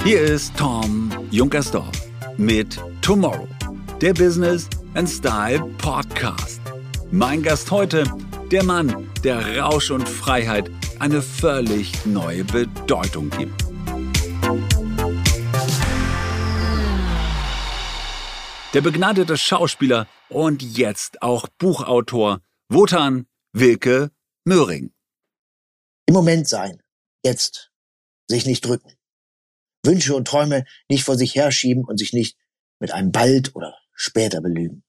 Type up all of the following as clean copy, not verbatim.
Hier ist Tom Junkersdorf mit Tomorrow, der Business and Style Podcast. Mein Gast heute, der Mann, der Rausch und Freiheit eine völlig neue Bedeutung gibt. Der begnadete Schauspieler und jetzt auch Buchautor Wotan Wilke Möhring. Im Moment sein, jetzt, sich nicht drücken. Wünsche und Träume nicht vor sich herschieben und sich nicht mit einem bald oder später belügen.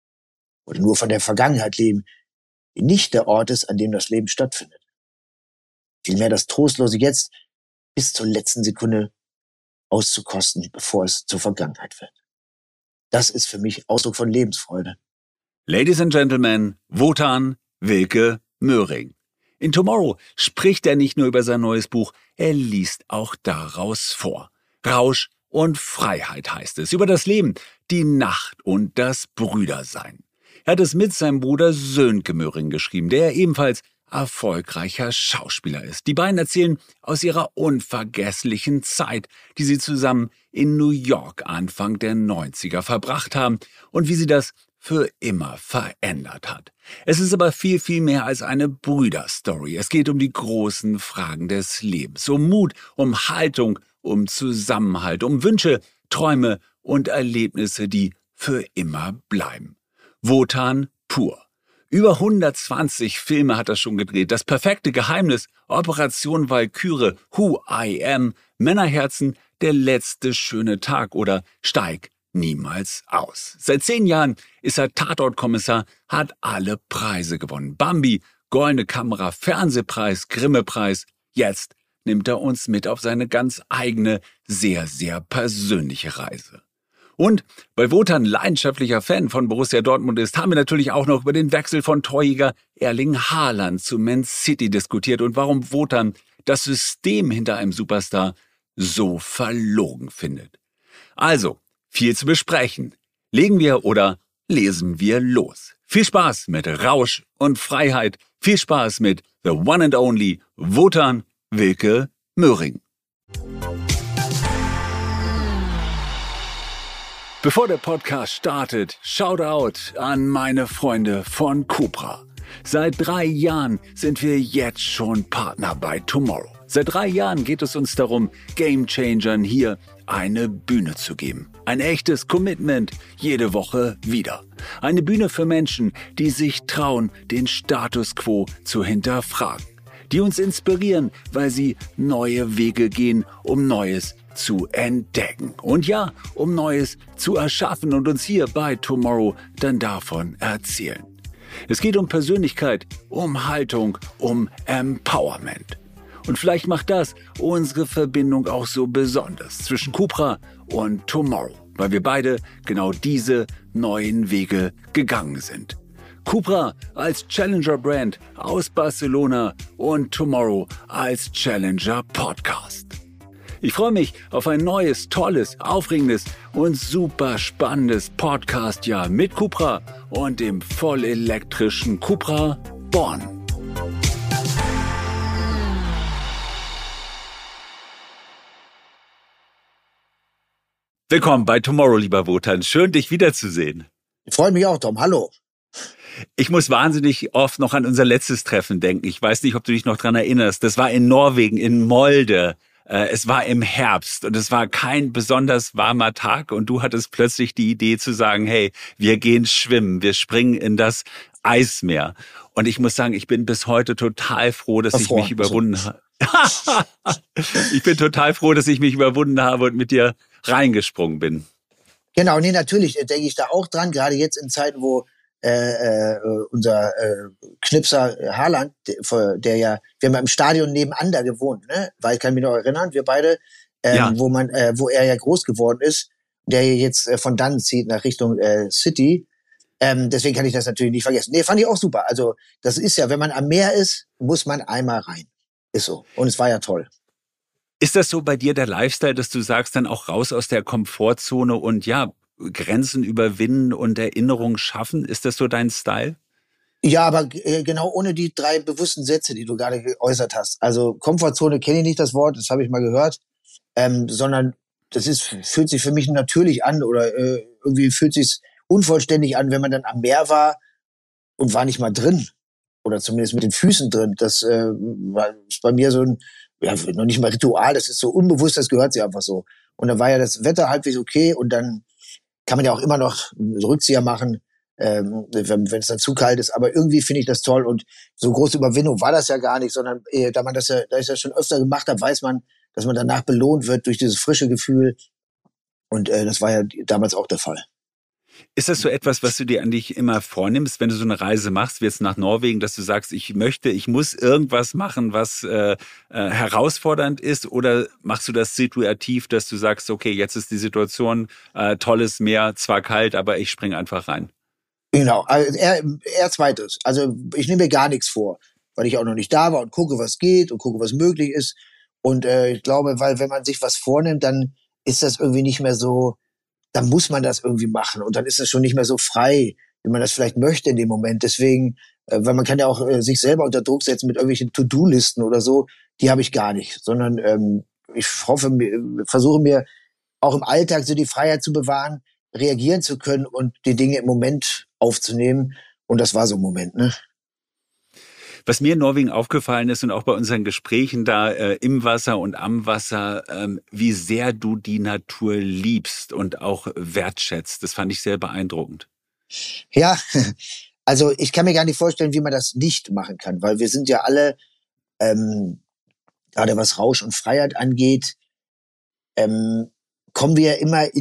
Oder nur von der Vergangenheit leben, die nicht der Ort ist, an dem das Leben stattfindet. Vielmehr das trostlose Jetzt bis zur letzten Sekunde auszukosten, bevor es zur Vergangenheit wird. Das ist für mich Ausdruck von Lebensfreude. Ladies and Gentlemen, Wotan Wilke Möhring. In Tomorrow spricht er nicht nur über sein neues Buch, er liest auch daraus vor. Rausch und Freiheit heißt es, über das Leben, die Nacht und das Brüdersein. Er hat es mit seinem Bruder Sönke Möhring geschrieben, der ebenfalls erfolgreicher Schauspieler ist. Die beiden erzählen aus ihrer unvergesslichen Zeit, die sie zusammen in New York Anfang der 90er verbracht haben und wie sie das für immer verändert hat. Es ist aber viel, viel mehr als eine Brüderstory. Es geht um die großen Fragen des Lebens, um Mut, um Haltung, um Zusammenhalt, um Wünsche, Träume und Erlebnisse, die für immer bleiben. Wotan pur. Über 120 Filme hat er schon gedreht. Das perfekte Geheimnis, Operation Walküre, Who I Am, Männerherzen, Der letzte schöne Tag oder Steig niemals aus. Seit 10 Jahren ist er Tatortkommissar, hat alle Preise gewonnen. Bambi, Goldene Kamera, Fernsehpreis, Grimme-Preis. Jetzt nimmt er uns mit auf seine ganz eigene, sehr, sehr persönliche Reise. Und weil Wotan leidenschaftlicher Fan von Borussia Dortmund ist, haben wir natürlich auch noch über den Wechsel von Torjäger Erling Haaland zu Man City diskutiert und warum Wotan das System hinter einem Superstar so verlogen findet. Also, viel zu besprechen. Legen wir oder lesen wir los. Viel Spaß mit Rausch und Freiheit. Viel Spaß mit The One and Only Wotan Wilke Möhring. Bevor der Podcast startet, Shoutout an meine Freunde von Cupra. Seit 3 Jahren sind wir jetzt schon Partner bei Tomorrow. Seit 3 Jahren geht es uns darum, Gamechangern hier eine Bühne zu geben. Ein echtes Commitment, jede Woche wieder. Eine Bühne für Menschen, die sich trauen, den Status quo zu hinterfragen. Die uns inspirieren, weil sie neue Wege gehen, um Neues zu entdecken. Und ja, um Neues zu erschaffen und uns hier bei Tomorrow dann davon erzählen. Es geht um Persönlichkeit, um Haltung, um Empowerment. Und vielleicht macht das unsere Verbindung auch so besonders zwischen Cupra und Tomorrow, weil wir beide genau diese neuen Wege gegangen sind. Cupra als Challenger-Brand aus Barcelona und Tomorrow als Challenger-Podcast. Ich freue mich auf ein neues, tolles, aufregendes und super spannendes Podcast-Jahr mit Cupra und dem vollelektrischen Cupra Born. Willkommen bei Tomorrow, lieber Wotan. Schön, dich wiederzusehen. Ich freue mich auch, Tom. Hallo. Ich muss wahnsinnig oft noch an unser letztes Treffen denken. Ich weiß nicht, ob du dich noch dran erinnerst. Das war in Norwegen, in Molde. Es war im Herbst und es war kein besonders warmer Tag und du hattest plötzlich die Idee zu sagen, hey, wir gehen schwimmen, wir springen in das Eismeer. Und ich muss sagen, ich bin bis heute total froh, dass ich mich überwunden habe. Ich bin total froh, dass ich mich überwunden habe und mit dir reingesprungen bin. Genau, nee, natürlich denke ich da auch dran, gerade jetzt in Zeiten, wo unser Knipser Haaland, der ja, wir haben ja im Stadion nebenan da gewohnt, ne? Weil ich kann mich noch erinnern, wir beide, Ja. wo er ja groß geworden ist, der jetzt von dann zieht nach Richtung City. Deswegen kann ich das natürlich nicht vergessen. Nee, fand ich auch super. Also das ist ja, wenn man am Meer ist, muss man einmal rein. Ist so. Und es war ja toll. Ist das so bei dir der Lifestyle, dass du sagst, dann auch raus aus der Komfortzone und ja, Grenzen überwinden und Erinnerungen schaffen? Ist das so dein Style? Ja, aber genau ohne die 3 bewussten Sätze, die du gerade geäußert hast. Also Komfortzone kenne ich nicht das Wort, das habe ich mal gehört, sondern fühlt sich für mich natürlich an oder irgendwie fühlt sich unvollständig an, wenn man dann am Meer war und war nicht mal drin oder zumindest mit den Füßen drin. Das ist bei mir so ein, ja, noch nicht mal Ritual, das ist so unbewusst, das gehört sich einfach so. Und dann war ja das Wetter halbwegs okay und dann kann man ja auch immer noch einen Rückzieher machen, wenn es dann zu kalt ist. Aber irgendwie finde ich das toll und so große Überwindung war das ja gar nicht, sondern da ich das schon öfter gemacht habe, weiß man, dass man danach belohnt wird durch dieses frische Gefühl. Und das war ja damals auch der Fall. Ist das so etwas, was du dir eigentlich immer vornimmst, wenn du so eine Reise machst, wie jetzt nach Norwegen, dass du sagst, ich muss irgendwas machen, was herausfordernd ist? Oder machst du das situativ, dass du sagst, okay, jetzt ist die Situation, tolles Meer, zwar kalt, aber ich springe einfach rein? Genau, also eher zweites. Also ich nehme mir gar nichts vor, weil ich auch noch nicht da war und gucke, was geht und gucke, was möglich ist. Und ich glaube, weil wenn man sich was vornimmt, dann ist das irgendwie nicht mehr so, dann muss man das irgendwie machen und dann ist das schon nicht mehr so frei, wie man das vielleicht möchte in dem Moment. Deswegen, weil man kann ja auch sich selber unter Druck setzen mit irgendwelchen To-Do-Listen oder so, die habe ich gar nicht, sondern ich versuche mir auch im Alltag so die Freiheit zu bewahren, reagieren zu können und die Dinge im Moment aufzunehmen. Und das war so ein Moment, ne? Was mir in Norwegen aufgefallen ist und auch bei unseren Gesprächen da im Wasser und am Wasser, wie sehr du die Natur liebst und auch wertschätzt. Das fand ich sehr beeindruckend. Ja, also ich kann mir gar nicht vorstellen, wie man das nicht machen kann, weil wir sind ja alle, gerade was Rausch und Freiheit angeht, ähm, kommen wir immer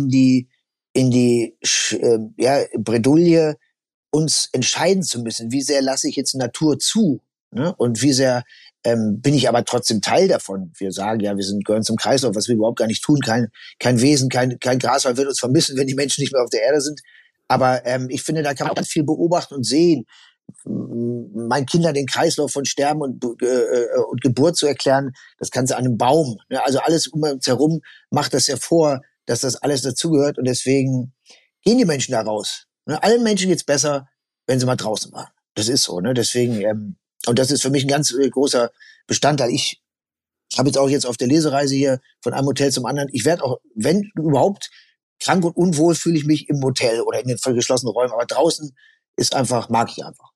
in die Bredouille, uns entscheiden zu müssen, wie sehr lasse ich jetzt Natur zu, ne? Und wie sehr bin ich aber trotzdem Teil davon. Wir sagen ja, gehören zum Kreislauf, was wir überhaupt gar nicht tun. Kein Wesen, kein Grashalm wird uns vermissen, wenn die Menschen nicht mehr auf der Erde sind. Aber ich finde, da kann man auch ganz viel beobachten und sehen, meinen Kindern den Kreislauf von Sterben und Geburt zu erklären, das Ganze an einem Baum. Ne? Also alles um uns herum macht das hervor, dass das alles dazugehört und deswegen gehen die Menschen da raus. Ne? Allen Menschen geht's besser, wenn sie mal draußen waren. Das ist so. Ne? Deswegen, und das ist für mich ein ganz großer Bestandteil. Ich habe jetzt auf der Lesereise hier von einem Hotel zum anderen, ich werde auch, wenn überhaupt, krank und unwohl fühle ich mich im Hotel oder in den voll geschlossenen Räumen, aber draußen mag ich einfach.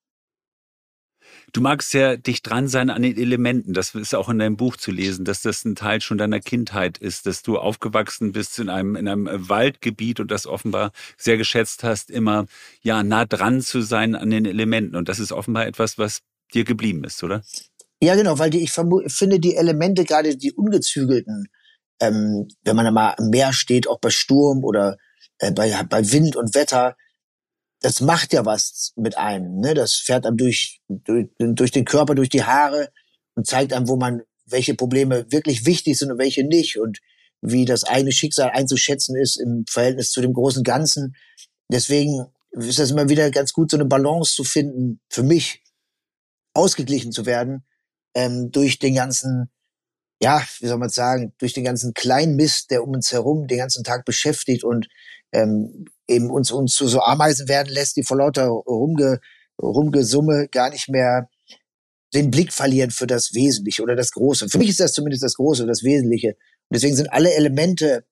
Du magst sehr dicht dran sein an den Elementen. Das ist auch in deinem Buch zu lesen, dass das ein Teil schon deiner Kindheit ist, dass du aufgewachsen bist in einem Waldgebiet und das offenbar sehr geschätzt hast, immer ja nah dran zu sein an den Elementen. Und das ist offenbar etwas, was dir geblieben ist, oder? Ja, genau, weil ich finde die Elemente, gerade die ungezügelten, wenn man mal am Meer steht, auch bei Sturm oder bei Wind und Wetter, das macht ja was mit einem. Ne? Das fährt einem durch den Körper, durch die Haare und zeigt einem, welche Probleme wirklich wichtig sind und welche nicht und wie das eigene Schicksal einzuschätzen ist im Verhältnis zu dem großen Ganzen. Deswegen ist das immer wieder ganz gut, so eine Balance zu finden, für mich ausgeglichen zu werden, durch den ganzen, ja, wie soll man sagen, durch den ganzen kleinen Mist, der um uns herum den ganzen Tag beschäftigt und eben uns zu so Ameisen werden lässt, die vor lauter Rumgesumme gar nicht mehr den Blick verlieren für das Wesentliche oder das Große. Für mich ist das zumindest das Große, das Wesentliche. Und deswegen sind alle Elemente,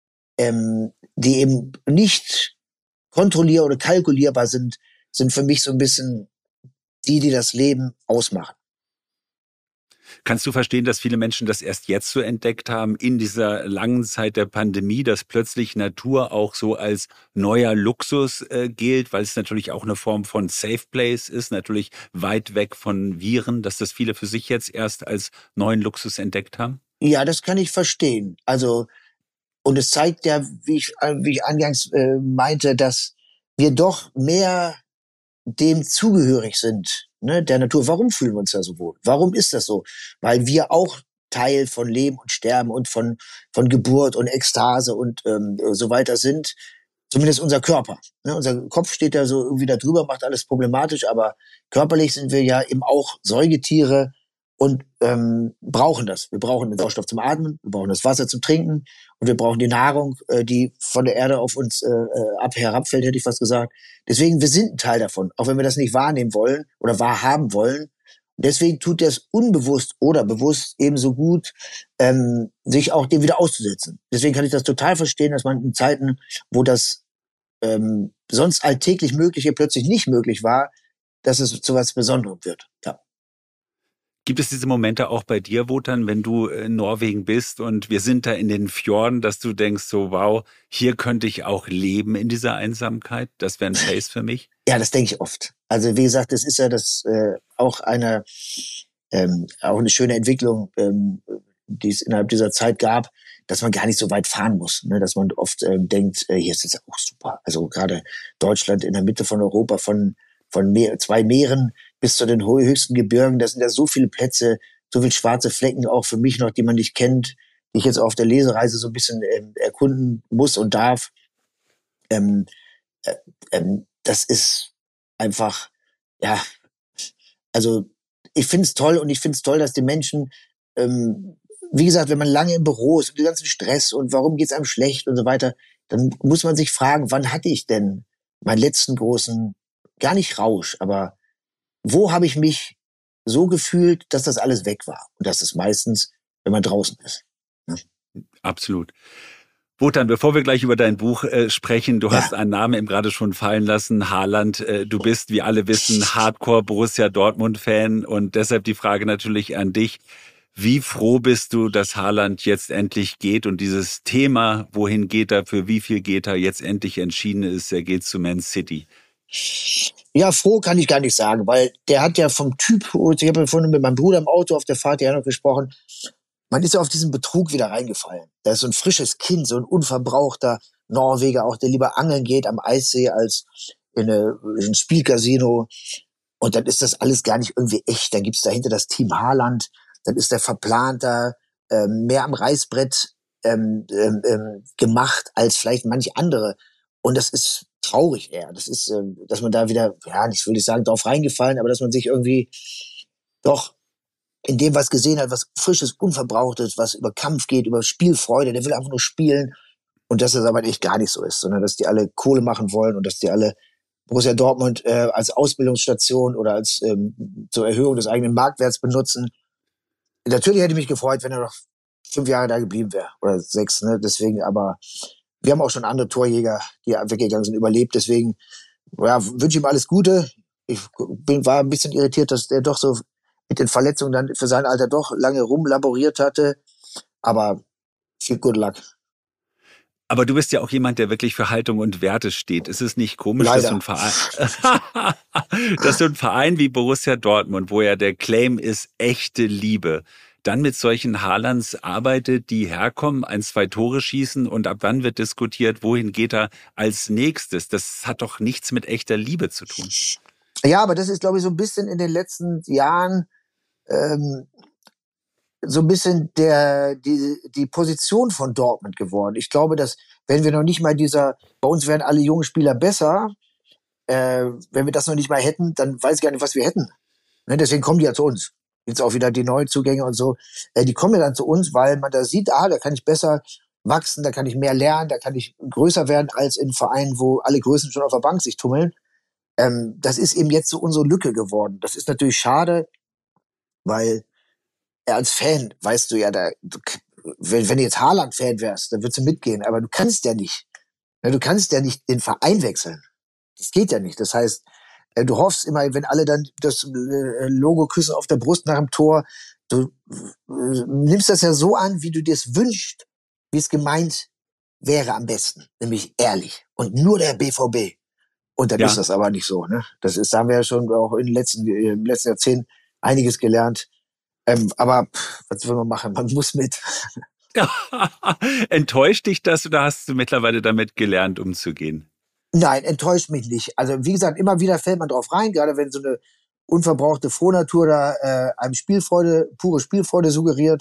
die eben nicht kontrollierbar oder kalkulierbar sind für mich so ein bisschen die das Leben ausmachen. Kannst du verstehen, dass viele Menschen das erst jetzt so entdeckt haben, in dieser langen Zeit der Pandemie, dass plötzlich Natur auch so als neuer Luxus gilt, weil es natürlich auch eine Form von Safe Place ist, natürlich weit weg von Viren, dass das viele für sich jetzt erst als neuen Luxus entdeckt haben? Ja, das kann ich verstehen. Also, und es zeigt ja, wie ich eingangs meinte, dass wir doch mehr dem zugehörig sind, ne, der Natur. Warum fühlen wir uns da so wohl? Warum ist das so? Weil wir auch Teil von Leben und Sterben und von Geburt und Ekstase und so weiter sind. Zumindest unser Körper. Ne? Unser Kopf steht da so irgendwie da drüber, macht alles problematisch, aber körperlich sind wir ja eben auch Säugetiere und brauchen das. Wir brauchen den Sauerstoff zum Atmen, wir brauchen das Wasser zum Trinken und wir brauchen die Nahrung, die von der Erde auf uns herabfällt, hätte ich fast gesagt. Deswegen, wir sind ein Teil davon, auch wenn wir das nicht wahrnehmen wollen oder wahrhaben wollen. Deswegen tut er es unbewusst oder bewusst ebenso gut, sich auch dem wieder auszusetzen. Deswegen kann ich das total verstehen, dass man in Zeiten, wo das sonst alltäglich Mögliche plötzlich nicht möglich war, dass es zu was Besonderem wird. Ja. Gibt es diese Momente auch bei dir, Wotan, wenn du in Norwegen bist und wir sind da in den Fjorden, dass du denkst so, wow, hier könnte ich auch leben in dieser Einsamkeit? Das wäre ein Place für mich? Ja, das denke ich oft. Also wie gesagt, das ist ja das auch auch eine schöne Entwicklung, die es innerhalb dieser Zeit gab, dass man gar nicht so weit fahren muss. Ne? Dass man oft denkt, hier ist es ja auch super. Also gerade Deutschland in der Mitte von Europa, von zwei Meeren bis zu den höchsten Gebirgen, das sind ja so viele Plätze, so viele schwarze Flecken auch für mich noch, die man nicht kennt, die ich jetzt auf der Lesereise so ein bisschen erkunden muss und darf. Ähm, Das ist einfach, ja, also ich finde es toll und ich finde es toll, dass die Menschen, wie gesagt, wenn man lange im Büro ist und den ganzen Stress und warum geht es einem schlecht und so weiter, dann muss man sich fragen, wann hatte ich denn meinen letzten großen, gar nicht Rausch, aber wo habe ich mich so gefühlt, dass das alles weg war? Und das ist meistens, wenn man draußen ist. Ne? Absolut. Wotan, bevor wir gleich über dein Buch sprechen, du hast Ja, einen Namen eben gerade schon fallen lassen, Haaland. Du bist, wie alle wissen, Hardcore Borussia Dortmund-Fan und deshalb die Frage natürlich an dich. Wie froh bist du, dass Haaland jetzt endlich geht und dieses Thema, wohin geht er, für wie viel geht er, jetzt endlich entschieden ist, er geht zu Man City? ja, froh kann ich gar nicht sagen, weil der hat ja vom Typ, ich habe ja vorhin mit meinem Bruder im Auto auf der Fahrt ja noch gesprochen, man ist ja auf diesen Betrug wieder reingefallen. Da ist so ein frisches Kind, so ein unverbrauchter Norweger, auch der lieber angeln geht am Eissee als in ein Spielcasino. Und dann ist das alles gar nicht irgendwie echt. Dann gibt's dahinter das Team Haaland, dann ist der verplanter, mehr am Reißbrett gemacht als vielleicht manche andere. Und das ist traurig eher. Das ist, dass man da wieder, ja, nicht will ich sagen, drauf reingefallen, aber dass man sich irgendwie doch in dem, was gesehen hat, was Frisches, Unverbrauchtes, was über Kampf geht, über Spielfreude, der will einfach nur spielen. Und dass das aber echt gar nicht so ist, sondern dass die alle Kohle machen wollen und dass die alle Borussia Dortmund als Ausbildungsstation oder als zur Erhöhung des eigenen Marktwerts benutzen. Natürlich hätte ich mich gefreut, wenn er noch 5 Jahre da geblieben wäre oder 6. Ne? Deswegen, aber wir haben auch schon andere Torjäger, die weggegangen sind, überlebt. Deswegen ja, wünsche ihm alles Gute. War ein bisschen irritiert, dass der doch so mit den Verletzungen dann für sein Alter doch lange rumlaboriert hatte. Aber viel Good Luck. Aber du bist ja auch jemand, der wirklich für Haltung und Werte steht. Ist es nicht komisch, dass so Leider. ein Verein, dass so ein Verein wie Borussia Dortmund, wo ja der Claim ist echte Liebe, dann mit solchen Haalands arbeitet, die herkommen, 1, 2 Tore schießen und ab wann wird diskutiert, wohin geht er als nächstes? Das hat doch nichts mit echter Liebe zu tun. Ja, aber das ist, glaube ich, so ein bisschen in den letzten Jahren ähm, so ein bisschen die Position von Dortmund geworden. Ich glaube, dass wenn wir noch nicht mal bei uns wären alle jungen Spieler besser, wenn wir das noch nicht mal hätten, dann weiß ich gar nicht, was wir hätten. Ne, deswegen kommen die ja zu uns. Jetzt auch wieder die neuen Zugänge und so. Die kommen ja dann zu uns, weil man da sieht, da kann ich besser wachsen, da kann ich mehr lernen, da kann ich größer werden als in Vereinen, wo alle Größen schon auf der Bank sich tummeln. Das ist eben jetzt so unsere Lücke geworden. Das ist natürlich schade, weil als Fan weißt du ja, wenn du jetzt Haaland-Fan wärst, dann würdest du mitgehen, aber du kannst ja nicht. Ja, du kannst ja nicht den Verein wechseln. Das geht ja nicht. Das heißt, du hoffst immer, wenn alle dann das Logo küssen auf der Brust nach dem Tor, du nimmst das ja so an, wie du dir es wünschst, wie es gemeint wäre am besten, nämlich ehrlich und nur der BVB. Und dann ist Ja. das aber nicht so. Ne? Da haben wir ja schon auch im letzten Jahrzehnt einiges gelernt. Aber was will man machen? Man muss mit. Enttäuscht dich das oder hast du mittlerweile damit gelernt, umzugehen? Nein, enttäuscht mich nicht. Also wie gesagt, immer wieder fällt man drauf rein, gerade wenn so eine unverbrauchte Frohnatur da einem pure Spielfreude suggeriert.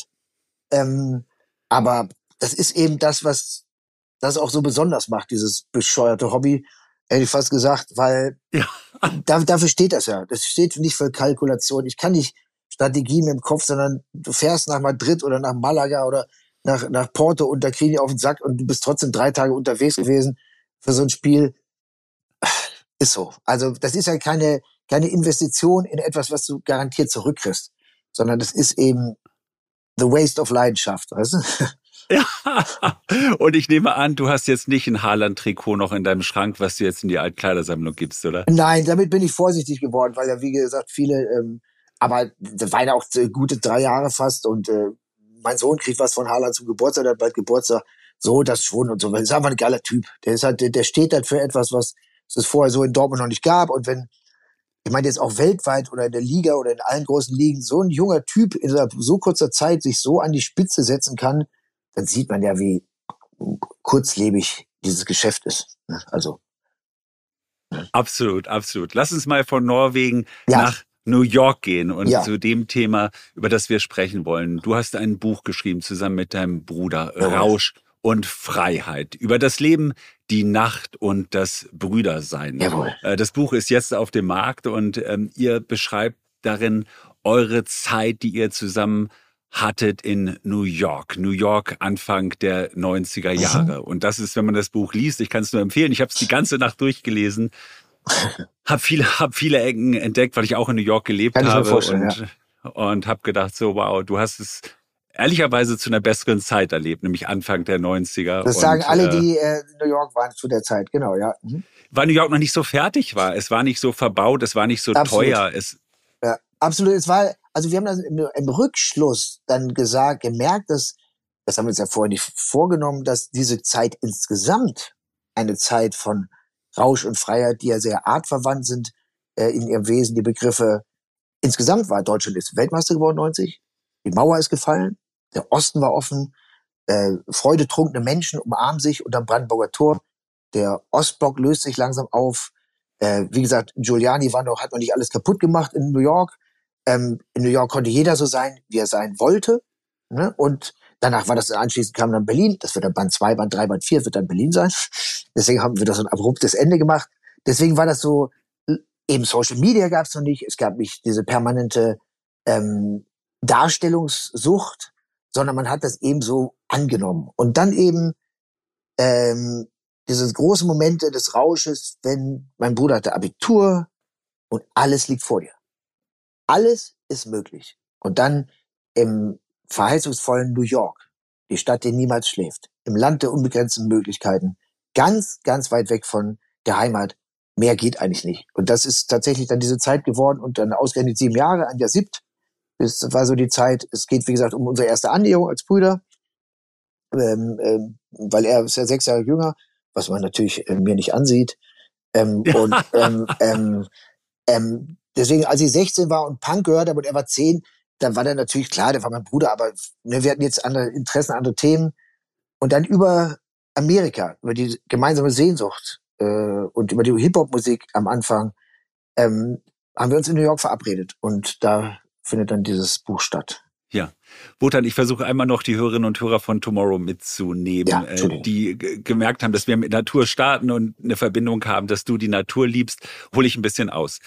Aber das ist eben das, was das auch so besonders macht, dieses bescheuerte Hobby, hätte ich fast gesagt, weil Ja. dafür steht das ja. Das steht nicht für Kalkulation. Ich kann nicht Strategien im Kopf, sondern du fährst nach Madrid oder nach Malaga oder nach Porto und da kriegen die auf den Sack und du bist trotzdem 3 Tage unterwegs gewesen für so ein Spiel. Ist so. Also das ist ja keine Investition in etwas, was du garantiert zurückkriegst, sondern das ist eben the waste of Leidenschaft, weißt du? Ja, und ich nehme an, du hast jetzt nicht ein Haaland-Trikot noch in deinem Schrank, was du jetzt in die Altkleidersammlung gibst, oder? Nein, damit bin ich vorsichtig geworden, weil ja, wie gesagt, viele, aber das war ja auch gute 3 Jahre fast und mein Sohn kriegt was von Haaland zum Geburtstag, der hat bald Geburtstag, so, das schon und so. Das ist einfach ein geiler Typ. Der ist halt, der steht halt für etwas, was es vorher so in Dortmund noch nicht gab. Und wenn, ich meine jetzt auch weltweit oder in der Liga oder in allen großen Ligen, so ein junger Typ in so kurzer Zeit sich so an die Spitze setzen kann, dann sieht man ja, wie kurzlebig dieses Geschäft ist. Also. Absolut, absolut. Lass uns mal von Norwegen Ja. nach New York gehen und Ja. zu dem Thema, über das wir sprechen wollen. Du hast ein Buch geschrieben zusammen mit deinem Bruder, Jawohl. Rausch und Freiheit, über das Leben, die Nacht und das Brüdersein. Jawohl. Das Buch ist jetzt auf dem Markt und ihr beschreibt darin eure Zeit, die ihr zusammen hattet in New York. New York Anfang der 90er Jahre. Und das ist, wenn man das Buch liest, ich kann es nur empfehlen, ich habe es die ganze Nacht durchgelesen, hab viele Ecken entdeckt, weil ich auch in New York gelebt Kann ich mir habe vorstellen, und habe gedacht, so wow, du hast es ehrlicherweise zu einer besseren Zeit erlebt, nämlich Anfang der 90er. Das sagen alle, die in New York waren zu der Zeit, genau, ja. Weil New York noch nicht so fertig war. Es war nicht so verbaut, es war nicht so Absolut. teuer. Ja, absolut. Es war, also wir haben das im Rückschluss dann gemerkt, das haben wir uns ja vorher nicht vorgenommen, dass diese Zeit insgesamt eine Zeit von Rausch und Freiheit, die ja sehr artverwandt sind in ihrem Wesen, die Begriffe insgesamt war. Deutschland ist Weltmeister geworden 90, die Mauer ist gefallen, der Osten war offen, freudetrunkene Menschen umarmen sich unterm Brandenburger Tor, der Ostblock löst sich langsam auf. Wie gesagt, Giuliani hat noch nicht alles kaputt gemacht in New York. In New York konnte jeder so sein, wie er sein wollte. Ne? Und danach anschließend kam dann Berlin. Das wird dann Band 2, Band 3, Band 4 wird dann Berlin sein. Deswegen haben wir das so ein abruptes Ende gemacht. Deswegen war das so, eben Social Media gab es noch nicht. Es gab nicht diese permanente Darstellungssucht, sondern man hat das eben so angenommen. Und dann eben diese großen Momente des Rausches, wenn mein Bruder hatte Abitur und alles liegt vor dir. Alles ist möglich. Und dann im verheißungsvollen New York, die Stadt, die niemals schläft, im Land der unbegrenzten Möglichkeiten, ganz, ganz weit weg von der Heimat. Mehr geht eigentlich nicht. Und das ist tatsächlich dann diese Zeit geworden und dann ausgerechnet 7 Jahre, ein Jahr 7. Das war so die Zeit. Es geht, wie gesagt, um unsere erste Annäherung als Brüder, weil er ist ja 6 Jahre jünger, was man natürlich mir nicht ansieht. Deswegen, als ich 16 war und Punk gehört habe und er war 10, dann war dann natürlich klar, der war mein Bruder, aber ne, wir hatten jetzt andere Interessen, andere Themen. Und dann über Amerika, über die gemeinsame Sehnsucht und über die Hip-Hop-Musik am Anfang, haben wir uns in New York verabredet. Und da findet dann dieses Buch statt. Ja. Wotan, ich versuche einmal noch die Hörerinnen und Hörer von Tomorrow mitzunehmen, Ja, die gemerkt haben, dass wir mit Natur starten und eine Verbindung haben, dass du die Natur liebst, hole ich ein bisschen aus.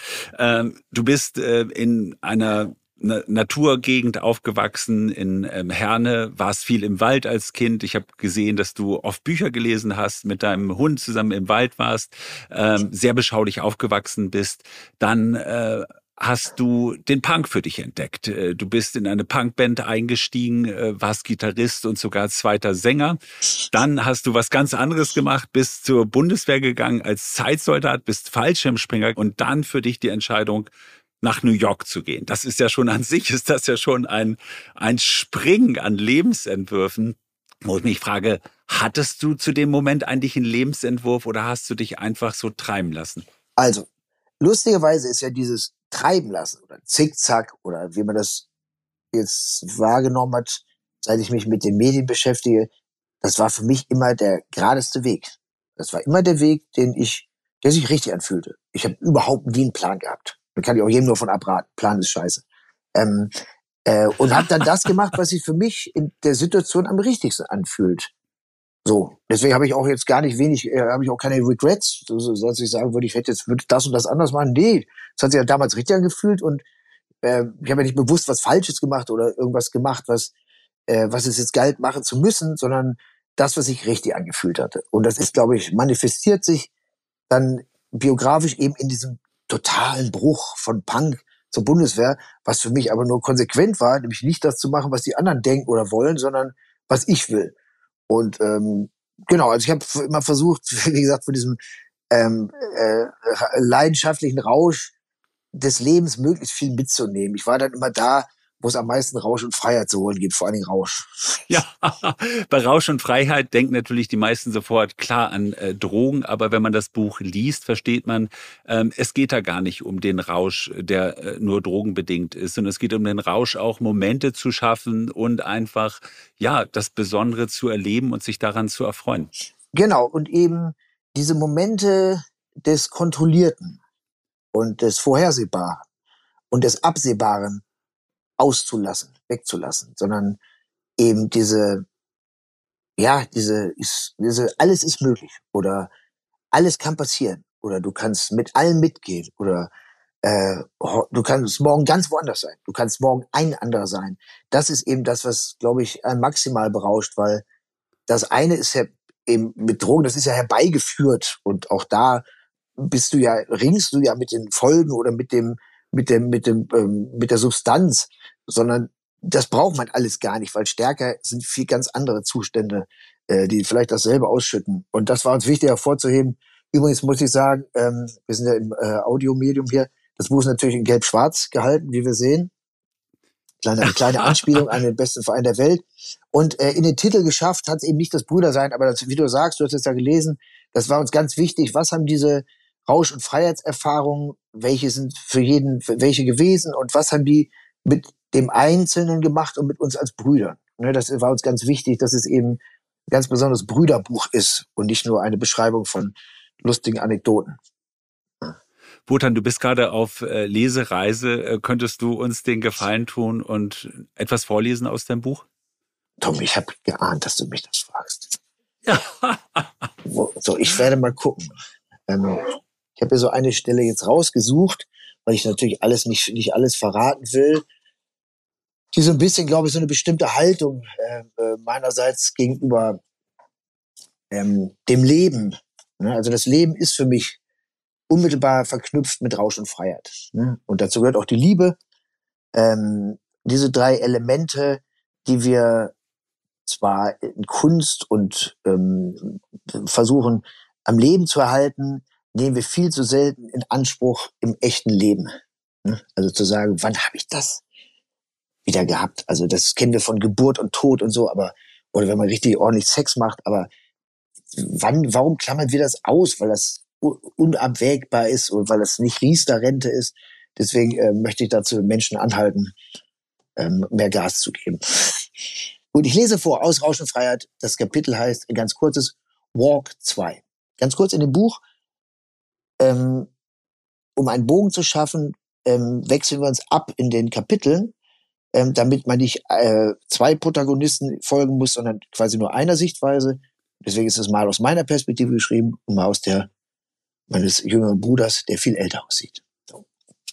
Du bist in einer Naturgegend aufgewachsen, in Herne, warst viel im Wald als Kind. Ich habe gesehen, dass du oft Bücher gelesen hast, mit deinem Hund zusammen im Wald warst, sehr beschaulich aufgewachsen bist. Dann hast du den Punk für dich entdeckt. Du bist in eine Punkband eingestiegen, warst Gitarrist und sogar zweiter Sänger. Dann hast du was ganz anderes gemacht, bist zur Bundeswehr gegangen als Zeitsoldat, bist Fallschirmspringer und dann für dich die Entscheidung, nach New York zu gehen. Das ist ja schon an sich, ist das ja schon ein Springen an Lebensentwürfen, wo ich mich frage, hattest du zu dem Moment eigentlich einen Lebensentwurf oder hast du dich einfach so treiben lassen? Also, lustigerweise ist ja dieses Treiben lassen oder Zickzack oder wie man das jetzt wahrgenommen hat, seit ich mich mit den Medien beschäftige, das war für mich immer der geradeste Weg. Das war immer der Weg, der sich richtig anfühlte. Ich habe überhaupt nie einen Plan gehabt. Da kann ich auch jedem nur von abraten. Plan ist scheiße. Und habe dann das gemacht, was sich für mich in der Situation am richtigsten anfühlt. So, deswegen habe ich auch jetzt gar nicht habe ich auch keine Regrets, dass ich sagen würde, würde das und das anders machen. Nee, das hat sich ja damals richtig angefühlt und ich habe ja nicht bewusst was Falsches gemacht oder irgendwas gemacht, was es jetzt galt, machen zu müssen, sondern das, was sich richtig angefühlt hatte. Und das ist, glaube ich, manifestiert sich dann biografisch eben in diesem totalen Bruch von Punk zur Bundeswehr, was für mich aber nur konsequent war, nämlich nicht das zu machen, was die anderen denken oder wollen, sondern was ich will. Und genau, also ich habe immer versucht, wie gesagt, von diesem leidenschaftlichen Rausch des Lebens möglichst viel mitzunehmen. Ich war dann immer da, wo es am meisten Rausch und Freiheit zu holen gibt, vor allen Dingen Rausch. Ja, bei Rausch und Freiheit denken natürlich die meisten sofort klar an Drogen, aber wenn man das Buch liest, versteht man, es geht da gar nicht um den Rausch, der nur drogenbedingt ist, sondern es geht um den Rausch, auch Momente zu schaffen und einfach, ja, das Besondere zu erleben und sich daran zu erfreuen. Genau, und eben diese Momente des Kontrollierten und des Vorhersehbaren und des Absehbaren auszulassen, wegzulassen, sondern eben alles ist möglich oder alles kann passieren oder du kannst mit allem mitgehen oder du kannst morgen ganz woanders sein, du kannst morgen ein anderer sein. Das ist eben das, was, glaube ich, maximal berauscht, weil das eine ist ja eben mit Drogen, das ist ja herbeigeführt und auch da ringst du ja mit den Folgen oder mit der Substanz, sondern das braucht man alles gar nicht, weil stärker sind viel ganz andere Zustände, die vielleicht dasselbe ausschütten. Und das war uns wichtig hervorzuheben. Übrigens muss ich sagen, wir sind ja im Audiomedium hier. Das Buch ist natürlich in Gelb-Schwarz gehalten, wie wir sehen. Kleine Anspielung an den besten Verein der Welt. Und in den Titel geschafft hat es eben nicht das Brüdersein, aber das, wie du sagst, du hast es ja gelesen, das war uns ganz wichtig. Was haben diese Rausch- und Freiheitserfahrungen, welche sind für jeden, welche gewesen und was haben die mit dem Einzelnen gemacht und mit uns als Brüdern? Ne, das war uns ganz wichtig, dass es eben ein ganz besonderes Brüderbuch ist und nicht nur eine Beschreibung von lustigen Anekdoten. Wotan, du bist gerade auf Lesereise. Könntest du uns den Gefallen tun und etwas vorlesen aus deinem Buch? Tom, ich habe geahnt, dass du mich das fragst. Ja. So, ich werde mal gucken. Ich habe ja so eine Stelle jetzt rausgesucht, weil ich natürlich nicht alles verraten will, die so ein bisschen, glaube ich, so eine bestimmte Haltung meinerseits gegenüber dem Leben. Ne? Also das Leben ist für mich unmittelbar verknüpft mit Rausch und Freiheit. Ne? Und dazu gehört auch die Liebe. Diese drei Elemente, die wir zwar in Kunst und versuchen am Leben zu erhalten, nehmen wir viel zu selten in Anspruch im echten Leben. Ne? Also zu sagen, wann habe ich das wieder gehabt? Also das kennen wir von Geburt und Tod und so, aber oder wenn man richtig ordentlich Sex macht, aber warum klammern wir das aus? Weil das unabwägbar ist und weil das nicht Riester-Rente ist. Deswegen möchte ich dazu Menschen anhalten, mehr Gas zu geben. Gut, ich lese vor aus Rausch und Freiheit. Das Kapitel heißt ein ganz kurzes Walk 2. Ganz kurz in dem Buch, um einen Bogen zu schaffen, wechseln wir uns ab in den Kapiteln, damit man nicht zwei Protagonisten folgen muss, sondern quasi nur einer Sichtweise. Deswegen ist es mal aus meiner Perspektive geschrieben und mal aus der meines jüngeren Bruders, der viel älter aussieht. So.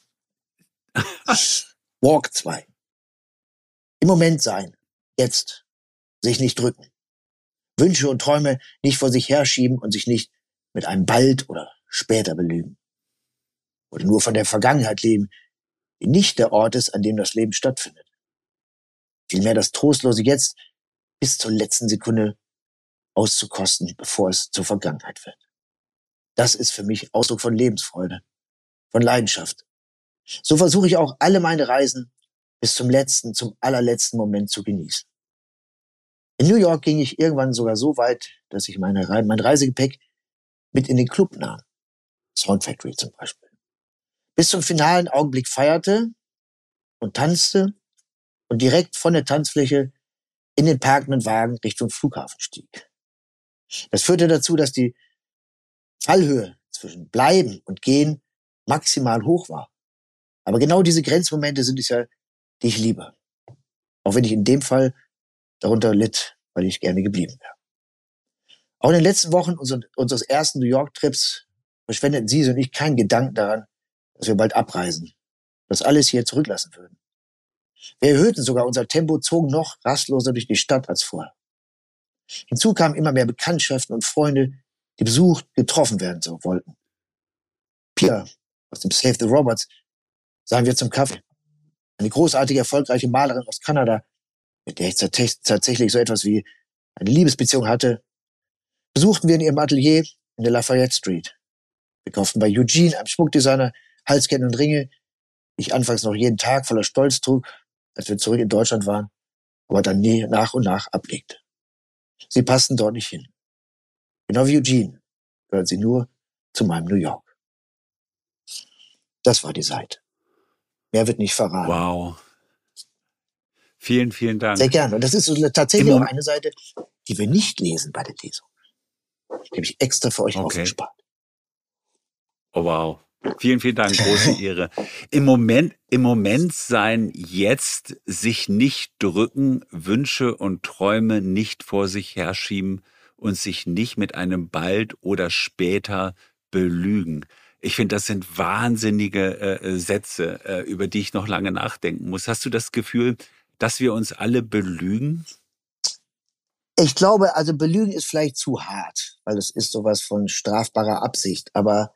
Walk 2. Im Moment sein. Jetzt. Sich nicht drücken. Wünsche und Träume nicht vor sich herschieben und sich nicht mit einem bald oder später belügen. Oder nur von der Vergangenheit leben, die nicht der Ort ist, an dem das Leben stattfindet. Vielmehr das trostlose Jetzt bis zur letzten Sekunde auszukosten, bevor es zur Vergangenheit wird. Das ist für mich Ausdruck von Lebensfreude, von Leidenschaft. So versuche ich auch alle meine Reisen bis zum allerletzten Moment zu genießen. In New York ging ich irgendwann sogar so weit, dass ich mein Reisegepäck mit in den Club nahm. Sound Factory zum Beispiel. Bis zum finalen Augenblick feierte und tanzte und direkt von der Tanzfläche in den parkenden Wagen Richtung Flughafen stieg. Das führte dazu, dass die Fallhöhe zwischen Bleiben und Gehen maximal hoch war. Aber genau diese Grenzmomente sind es ja, die ich liebe. Auch wenn ich in dem Fall darunter litt, weil ich gerne geblieben wäre. Auch in den letzten Wochen unseres ersten New York-Trips verschwendeten Sie und ich keinen Gedanken daran, dass wir bald abreisen, das alles hier zurücklassen würden. Wir erhöhten sogar unser Tempo, zogen noch rastloser durch die Stadt als vorher. Hinzu kamen immer mehr Bekanntschaften und Freunde, die besucht, getroffen werden so wollten. Pia aus dem Save the Robots, sahen wir zum Kaffee. Eine großartige, erfolgreiche Malerin aus Kanada, mit der ich tatsächlich so etwas wie eine Liebesbeziehung hatte, besuchten wir in ihrem Atelier in der Lafayette Street. Wir kauften bei Eugene, einem Schmuckdesigner, Halsketten und Ringe, die ich anfangs noch jeden Tag voller Stolz trug, als wir zurück in Deutschland waren, aber dann nach und nach ablegte. Sie passten dort nicht hin. Genau wie Eugene gehört sie nur zu meinem New York. Das war die Seite. Mehr wird nicht verraten. Wow. Vielen, vielen Dank. Sehr gerne. Und das ist tatsächlich auch eine Seite, die wir nicht lesen bei der Lesung. Die habe ich extra für euch aufgespart. Oh, wow. Vielen, vielen Dank. Große Ehre. Im Moment sein, jetzt sich nicht drücken, Wünsche und Träume nicht vor sich herschieben und sich nicht mit einem bald oder später belügen. Ich finde, das sind wahnsinnige Sätze, über die ich noch lange nachdenken muss. Hast du das Gefühl, dass wir uns alle belügen? Ich glaube, also belügen ist vielleicht zu hart, weil es ist sowas von strafbarer Absicht. Aber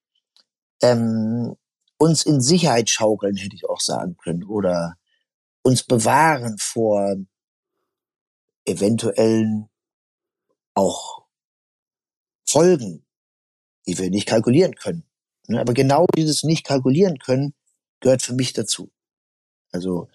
uns in Sicherheit schaukeln, hätte ich auch sagen können. Oder uns bewahren vor eventuellen auch Folgen, die wir nicht kalkulieren können. Aber genau dieses nicht kalkulieren können, gehört für mich dazu. Also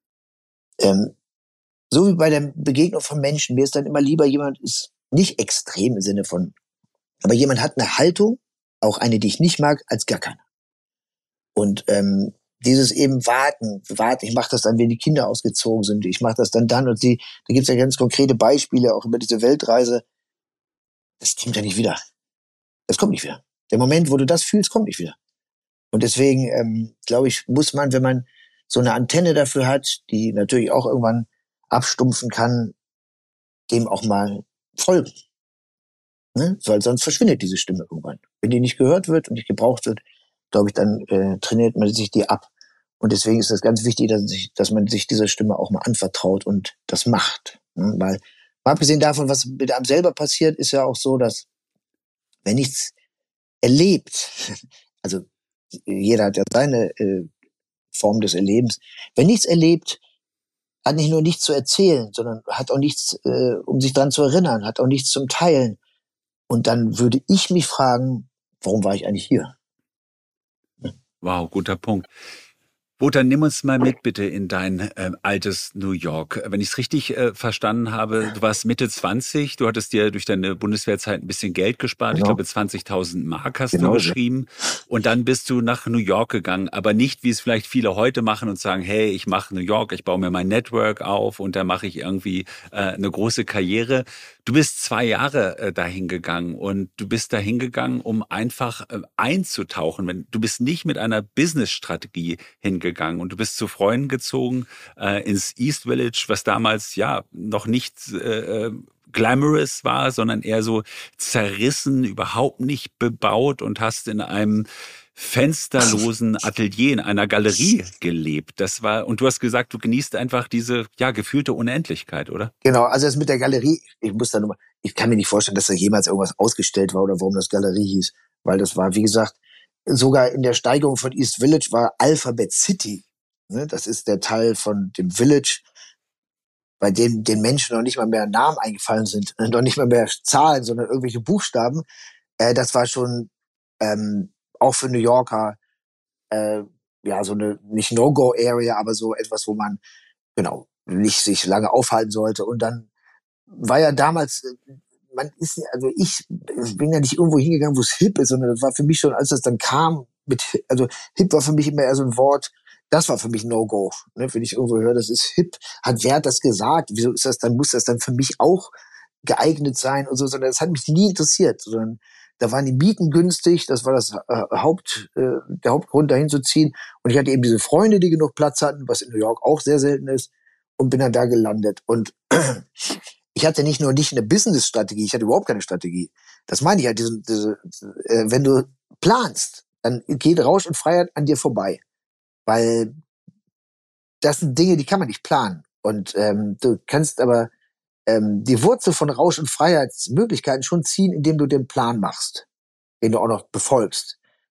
so wie bei der Begegnung von Menschen, mir ist dann immer lieber, jemand ist nicht extrem im Sinne von, aber jemand hat eine Haltung, auch eine, die ich nicht mag, als gar keine. Und dieses eben warten, ich mache das dann, wenn die Kinder ausgezogen sind, ich mache das dann und da gibt's ja ganz konkrete Beispiele, auch über diese Weltreise, das kommt ja nicht wieder. Das kommt nicht wieder. Der Moment, wo du das fühlst, kommt nicht wieder. Und deswegen, glaube ich, muss man, wenn man so eine Antenne dafür hat, die natürlich auch irgendwann abstumpfen kann, dem auch mal folgen. Ne? Weil sonst verschwindet diese Stimme irgendwann. Wenn die nicht gehört wird und nicht gebraucht wird, glaube ich, dann trainiert man sich die ab. Und deswegen ist es ganz wichtig, dass man sich dieser Stimme auch mal anvertraut und das macht. Ne? Weil, mal abgesehen davon, was mit einem selber passiert, ist ja auch so, dass wenn nichts erlebt, also jeder hat ja seine Form des Erlebens, wenn nichts erlebt, hat nicht nur nichts zu erzählen, sondern hat auch nichts, um sich dran zu erinnern, hat auch nichts zum Teilen. Und dann würde ich mich fragen, warum war ich eigentlich hier? Wow, guter Punkt. Wotan, nimm uns mal mit bitte in dein altes New York. Wenn ich es richtig verstanden habe, du warst Mitte 20, du hattest dir durch deine Bundeswehrzeit ein bisschen Geld gespart. Genau. Ich glaube 20.000 Mark hast Genau, du geschrieben. Und dann bist du nach New York gegangen, aber nicht, wie es vielleicht viele heute machen und sagen, hey, ich mache New York, ich baue mir mein Network auf und dann mache ich irgendwie eine große Karriere. Du bist 2 Jahre dahin gegangen und du bist dahin gegangen, um einfach einzutauchen. Du bist nicht mit einer Business-Strategie hingegangen und du bist zu Freunden gezogen ins East Village, was damals ja noch nicht glamorous war, sondern eher so zerrissen, überhaupt nicht bebaut und hast in einem fensterlosen Atelier in einer Galerie gelebt. Und du hast gesagt, du genießt einfach diese gefühlte Unendlichkeit, oder? Genau, also das mit der Galerie, ich kann mir nicht vorstellen, dass da jemals irgendwas ausgestellt war oder warum das Galerie hieß, weil das war, wie gesagt, sogar in der Steigerung von East Village war Alphabet City. Ne? Das ist der Teil von dem Village, bei dem den Menschen noch nicht mal mehr Namen eingefallen sind, noch nicht mal mehr Zahlen, sondern irgendwelche Buchstaben. Das war schon auch für New Yorker so eine, nicht No-Go-Area, aber so etwas, wo man genau nicht sich lange aufhalten sollte. Und dann war ja damals, ich bin ja nicht irgendwo hingegangen, wo es hip ist, sondern das war für mich schon, als das dann kam, also hip war für mich immer eher so ein Wort, das war für mich No-Go. Ne? Wenn ich irgendwo höre, das ist hip, wer hat das gesagt? Wieso ist das dann, muss das dann für mich auch geeignet sein und so, sondern das hat mich nie interessiert, sondern da waren die Mieten günstig, das war der Hauptgrund, dahin zu ziehen. Und ich hatte eben diese Freunde, die genug Platz hatten, was in New York auch sehr selten ist, und bin dann da gelandet. Und ich hatte nicht eine Business-Strategie, ich hatte überhaupt keine Strategie. Das meine ich halt, wenn du planst, dann geht Rausch und Freiheit an dir vorbei. Weil das sind Dinge, die kann man nicht planen. Und du kannst aber die Wurzel von Rausch und Freiheitsmöglichkeiten schon ziehen, indem du den Plan machst, den du auch noch befolgst.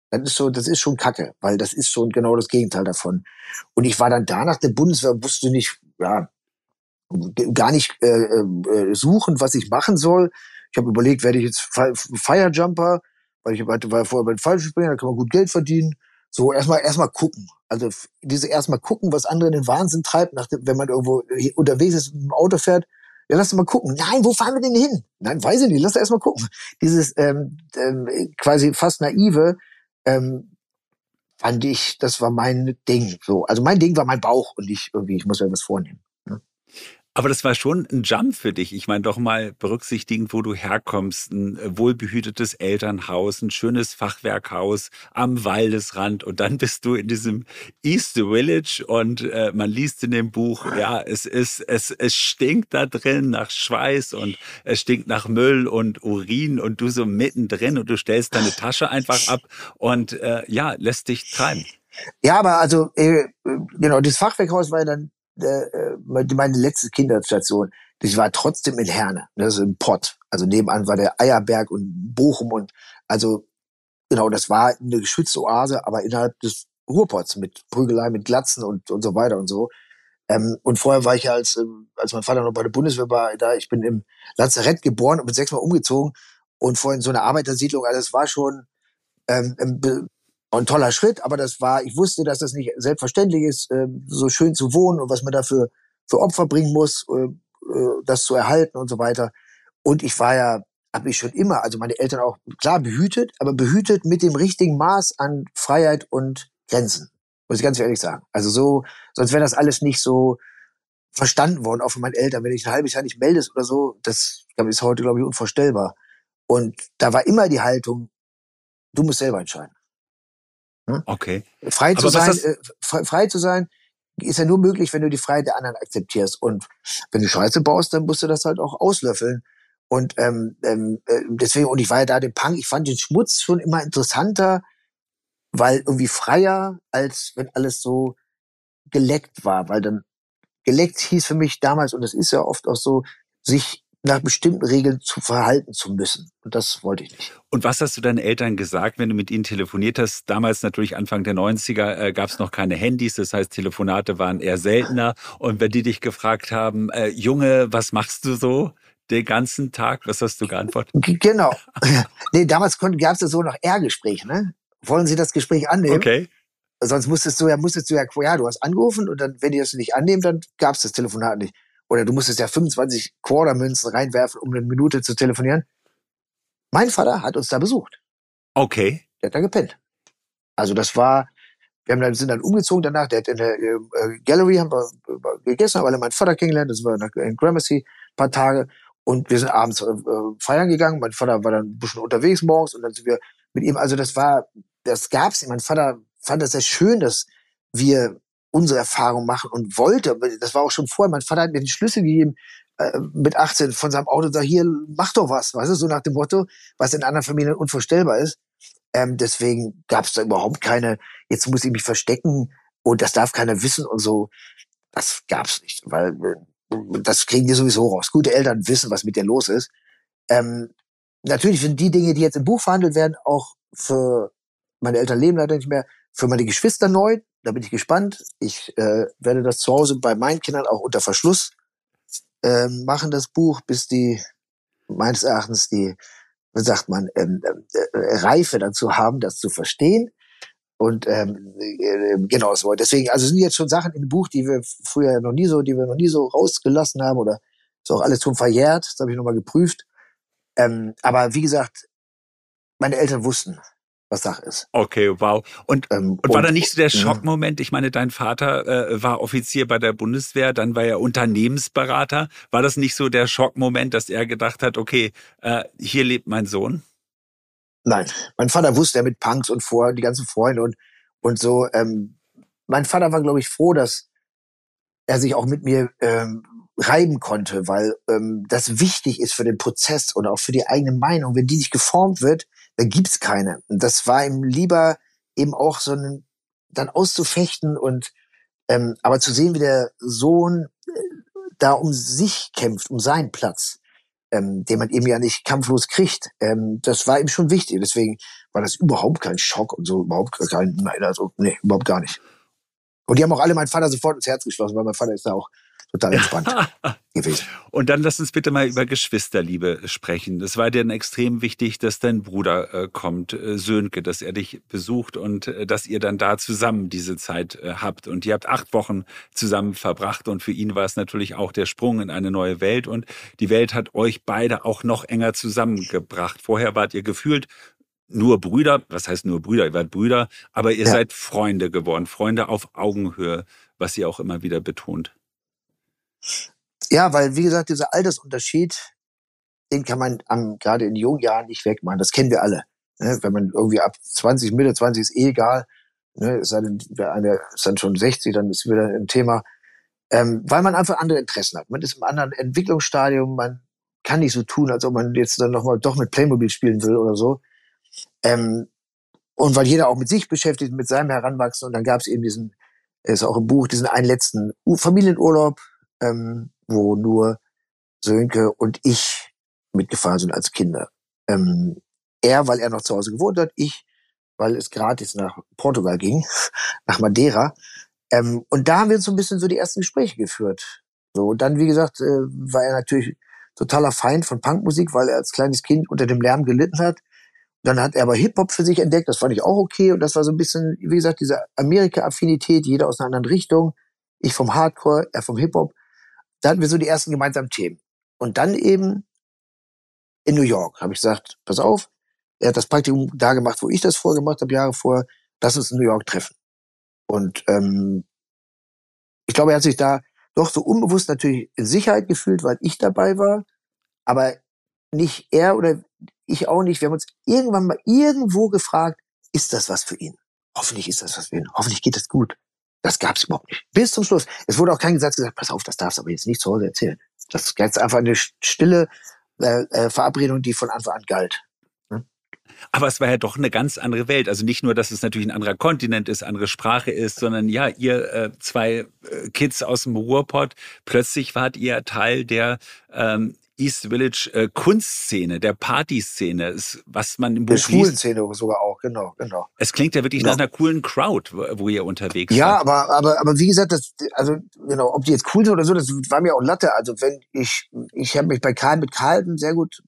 Das ist schon Kacke, weil das ist schon genau das Gegenteil davon. Und ich war dann da nach der Bundeswehr, wusste nicht, ja, gar nicht suchen, was ich machen soll. Ich habe überlegt, werde ich jetzt Firejumper, weil ich war vorher bei den Fallschirmspringern, da kann man gut Geld verdienen. So erstmal gucken. Also diese erstmal gucken, was andere in den Wahnsinn treibt, wenn man irgendwo unterwegs ist, mit dem Auto fährt. Ja, lass doch mal gucken. Nein, wo fahren wir denn hin? Nein, weiß ich nicht. Lass doch erstmal gucken. Dieses quasi fast naive fand ich, das war mein Ding. So, also mein Ding war mein Bauch und nicht irgendwie, ich muss mir was vornehmen. Ne? Aber das war schon ein Jump für dich. Ich meine, doch mal berücksichtigend, wo du herkommst. Ein wohlbehütetes Elternhaus, ein schönes Fachwerkhaus am Waldesrand. Und dann bist du in diesem East Village und man liest in dem Buch, ja, es stinkt da drin nach Schweiß und es stinkt nach Müll und Urin und du so mittendrin und du stellst deine Tasche einfach ab und ja, lässt dich treiben. Ja, aber also, genau, das Fachwerkhaus war ja dann meine letzte Kinderstation. Das war trotzdem in Herne, ne, so im Pott. Also nebenan war der Eierberg und Bochum und also, genau, das war eine geschützte Oase, aber innerhalb des Ruhrpots mit Prügelei, mit Glatzen und so weiter und so. Und vorher war ich ja, als mein Vater noch bei der Bundeswehr war, ich bin im Lazarett geboren und bin 6-mal umgezogen und vorhin so eine Arbeitersiedlung, also das war schon ein toller Schritt, aber ich wusste, dass das nicht selbstverständlich ist, so schön zu wohnen und was man dafür für Opfer bringen muss, das zu erhalten und so weiter. Und ich habe mich schon immer, also meine Eltern auch, klar behütet, aber behütet mit dem richtigen Maß an Freiheit und Grenzen. Muss ich ganz ehrlich sagen. Also so, sonst wäre das alles nicht so verstanden worden, auch von meinen Eltern. Wenn ich ein halbes Jahr nicht meldest oder so, das ist heute, glaube ich, unvorstellbar. Und da war immer die Haltung, du musst selber entscheiden. Hm? Okay. Frei zu Aber was sein, das frei zu sein, ist ja nur möglich, wenn du die Freiheit der anderen akzeptierst. Und wenn du Scheiße baust, dann musst du das halt auch auslöffeln. Und deswegen, und ich war ja da den Punk, ich fand den Schmutz schon immer interessanter, weil irgendwie freier, als wenn alles so geleckt war. Weil dann geleckt hieß für mich damals, und das ist ja oft auch so, sich nach bestimmten Regeln zu verhalten zu müssen. Und das wollte ich nicht. Und was hast du deinen Eltern gesagt, wenn du mit ihnen telefoniert hast? Damals natürlich Anfang der 90er gab es noch keine Handys, das heißt Telefonate waren eher seltener. Und wenn die dich gefragt haben, Junge, was machst du so den ganzen Tag? Was hast du geantwortet? Genau. Nee, damals gab es ja so noch R-Gespräch, ne? Wollen Sie das Gespräch annehmen? Okay. Sonst musstest du ja, du hast angerufen und dann, wenn die das nicht annehmen, dann gab es das Telefonat nicht. Oder du musstest ja 25 Quartermünzen reinwerfen, um eine Minute zu telefonieren. Mein Vater hat uns da besucht. Okay. Der hat da gepennt. Also sind dann umgezogen danach, der hat in der Gallery, haben wir gegessen, haben alle meinen Vater kennengelernt, das war in Gramercy, ein paar Tage. Und wir sind abends feiern gegangen. Mein Vater war dann ein bisschen unterwegs morgens und dann sind wir mit ihm, also das gab's nicht. Mein Vater fand das sehr schön, dass wir unsere Erfahrung machen und wollte. Das war auch schon vorher. Mein Vater hat mir den Schlüssel gegeben, mit 18 von seinem Auto und sagt, hier, mach doch was, weißt du, so nach dem Motto, was in anderen Familien unvorstellbar ist. Deswegen gab's da überhaupt keine, jetzt muss ich mich verstecken und das darf keiner wissen und so. Das gab's nicht, weil das kriegen die sowieso raus. Gute Eltern wissen, was mit dir los ist. Natürlich sind die Dinge, die jetzt im Buch verhandelt werden, auch für meine Eltern leben leider nicht mehr, für meine Geschwister neu. Da bin ich gespannt. Ich werde das zu Hause bei meinen Kindern auch unter Verschluss machen, das Buch, bis die, meines Erachtens, die, wie sagt man, Reife dazu haben, das zu verstehen. Und genau so. Deswegen, also sind jetzt schon Sachen im Buch, die wir früher die wir noch nie so rausgelassen haben, oder ist auch alles schon verjährt. Das habe ich nochmal geprüft. Aber wie gesagt, meine Eltern wussten, was Sache ist. Okay, wow. Und war da nicht so der Schockmoment? Ich meine, dein Vater war Offizier bei der Bundeswehr, dann war er Unternehmensberater. War das nicht so der Schockmoment, dass er gedacht hat, okay, hier lebt mein Sohn? Nein, mein Vater wusste ja mit Punks und die ganzen Freunde und so. Mein Vater war, glaube ich, froh, dass er sich auch mit mir reiben konnte, weil das wichtig ist für den Prozess und auch für die eigene Meinung. Wenn die nicht geformt wird, dann gibt's keine. Und das war ihm lieber eben auch dann auszufechten und aber zu sehen, wie der Sohn da um sich kämpft, um seinen Platz. den man eben ja nicht kampflos kriegt. Das war ihm schon wichtig. Deswegen war das überhaupt kein Schock und so, überhaupt kein, nein, also, nee, überhaupt gar nicht. Und die haben auch alle meinen Vater sofort ins Herz geschlossen, weil mein Vater ist da auch total entspannt gewesen. Und dann lass uns bitte mal über Geschwisterliebe sprechen. Es war dir dann extrem wichtig, dass dein Bruder kommt, Sönke, dass er dich besucht und dass ihr dann da zusammen diese Zeit habt. Und ihr habt 8 Wochen zusammen verbracht und für ihn war es natürlich auch der Sprung in eine neue Welt und die Welt hat euch beide auch noch enger zusammengebracht. Vorher wart ihr gefühlt nur Brüder, was heißt nur Brüder, ihr wart Brüder, aber ihr seid Freunde geworden, Freunde auf Augenhöhe, was ihr auch immer wieder betont. Ja, weil, wie gesagt, dieser Altersunterschied, den kann man gerade in jungen Jahren nicht wegmachen. Das kennen wir alle. Ne? Wenn man irgendwie ab 20, Mitte 20 ist eh egal. Ne? Es sei denn, einer ist dann schon 60, dann ist wieder ein Thema. Weil man einfach andere Interessen hat. Man ist im anderen Entwicklungsstadium, man kann nicht so tun, als ob man jetzt dann nochmal doch mit Playmobil spielen will oder so. Und weil jeder auch mit sich beschäftigt, mit seinem Heranwachsen. Und dann gab es eben ist auch im Buch, diesen einen letzten Familienurlaub, wo nur Sönke und ich mitgefahren sind als Kinder. Er, weil er noch zu Hause gewohnt hat, ich, weil es gratis nach Portugal ging, nach Madeira. Und da haben wir so ein bisschen so die ersten Gespräche geführt. So, und dann, wie gesagt, war er natürlich totaler Feind von Punkmusik, weil er als kleines Kind unter dem Lärm gelitten hat. Dann hat er aber Hip-Hop für sich entdeckt, das fand ich auch okay. Und das war so ein bisschen, wie gesagt, diese Amerika-Affinität, jeder aus einer anderen Richtung. Ich vom Hardcore, er vom Hip-Hop. Da hatten wir so die ersten gemeinsamen Themen. Und dann eben in New York habe ich gesagt, pass auf, er hat das Praktikum da gemacht, wo ich das vorgemacht habe, Jahre vorher, lass uns in New York treffen. Und ich glaube, er hat sich da doch so unbewusst natürlich in Sicherheit gefühlt, weil ich dabei war. Aber nicht er oder ich auch nicht. Wir haben uns irgendwann mal irgendwo gefragt, ist das was für ihn? Hoffentlich ist das was für ihn. Hoffentlich geht das gut. Das gab's überhaupt nicht. Bis zum Schluss. Es wurde auch kein Gesetz gesagt, pass auf, das darfst du aber jetzt nicht zu Hause erzählen. Das ist jetzt einfach eine stille Verabredung, die von Anfang an galt. Aber es war ja doch eine ganz andere Welt. Also nicht nur, dass es natürlich ein anderer Kontinent ist, andere Sprache ist, sondern ja, ihr zwei Kids aus dem Ruhrpott, plötzlich wart ihr Teil der East Village Kunstszene, der Partyszene, was man im Buch liest. Der Schwulenszene sogar auch, genau. Es klingt ja wirklich nach einer coolen Crowd, wo ihr unterwegs seid. Ja, aber wie gesagt, ob die jetzt cool sind oder so, das war mir auch Latte. Also wenn ich habe mich bei Karl mit Carlton sehr gut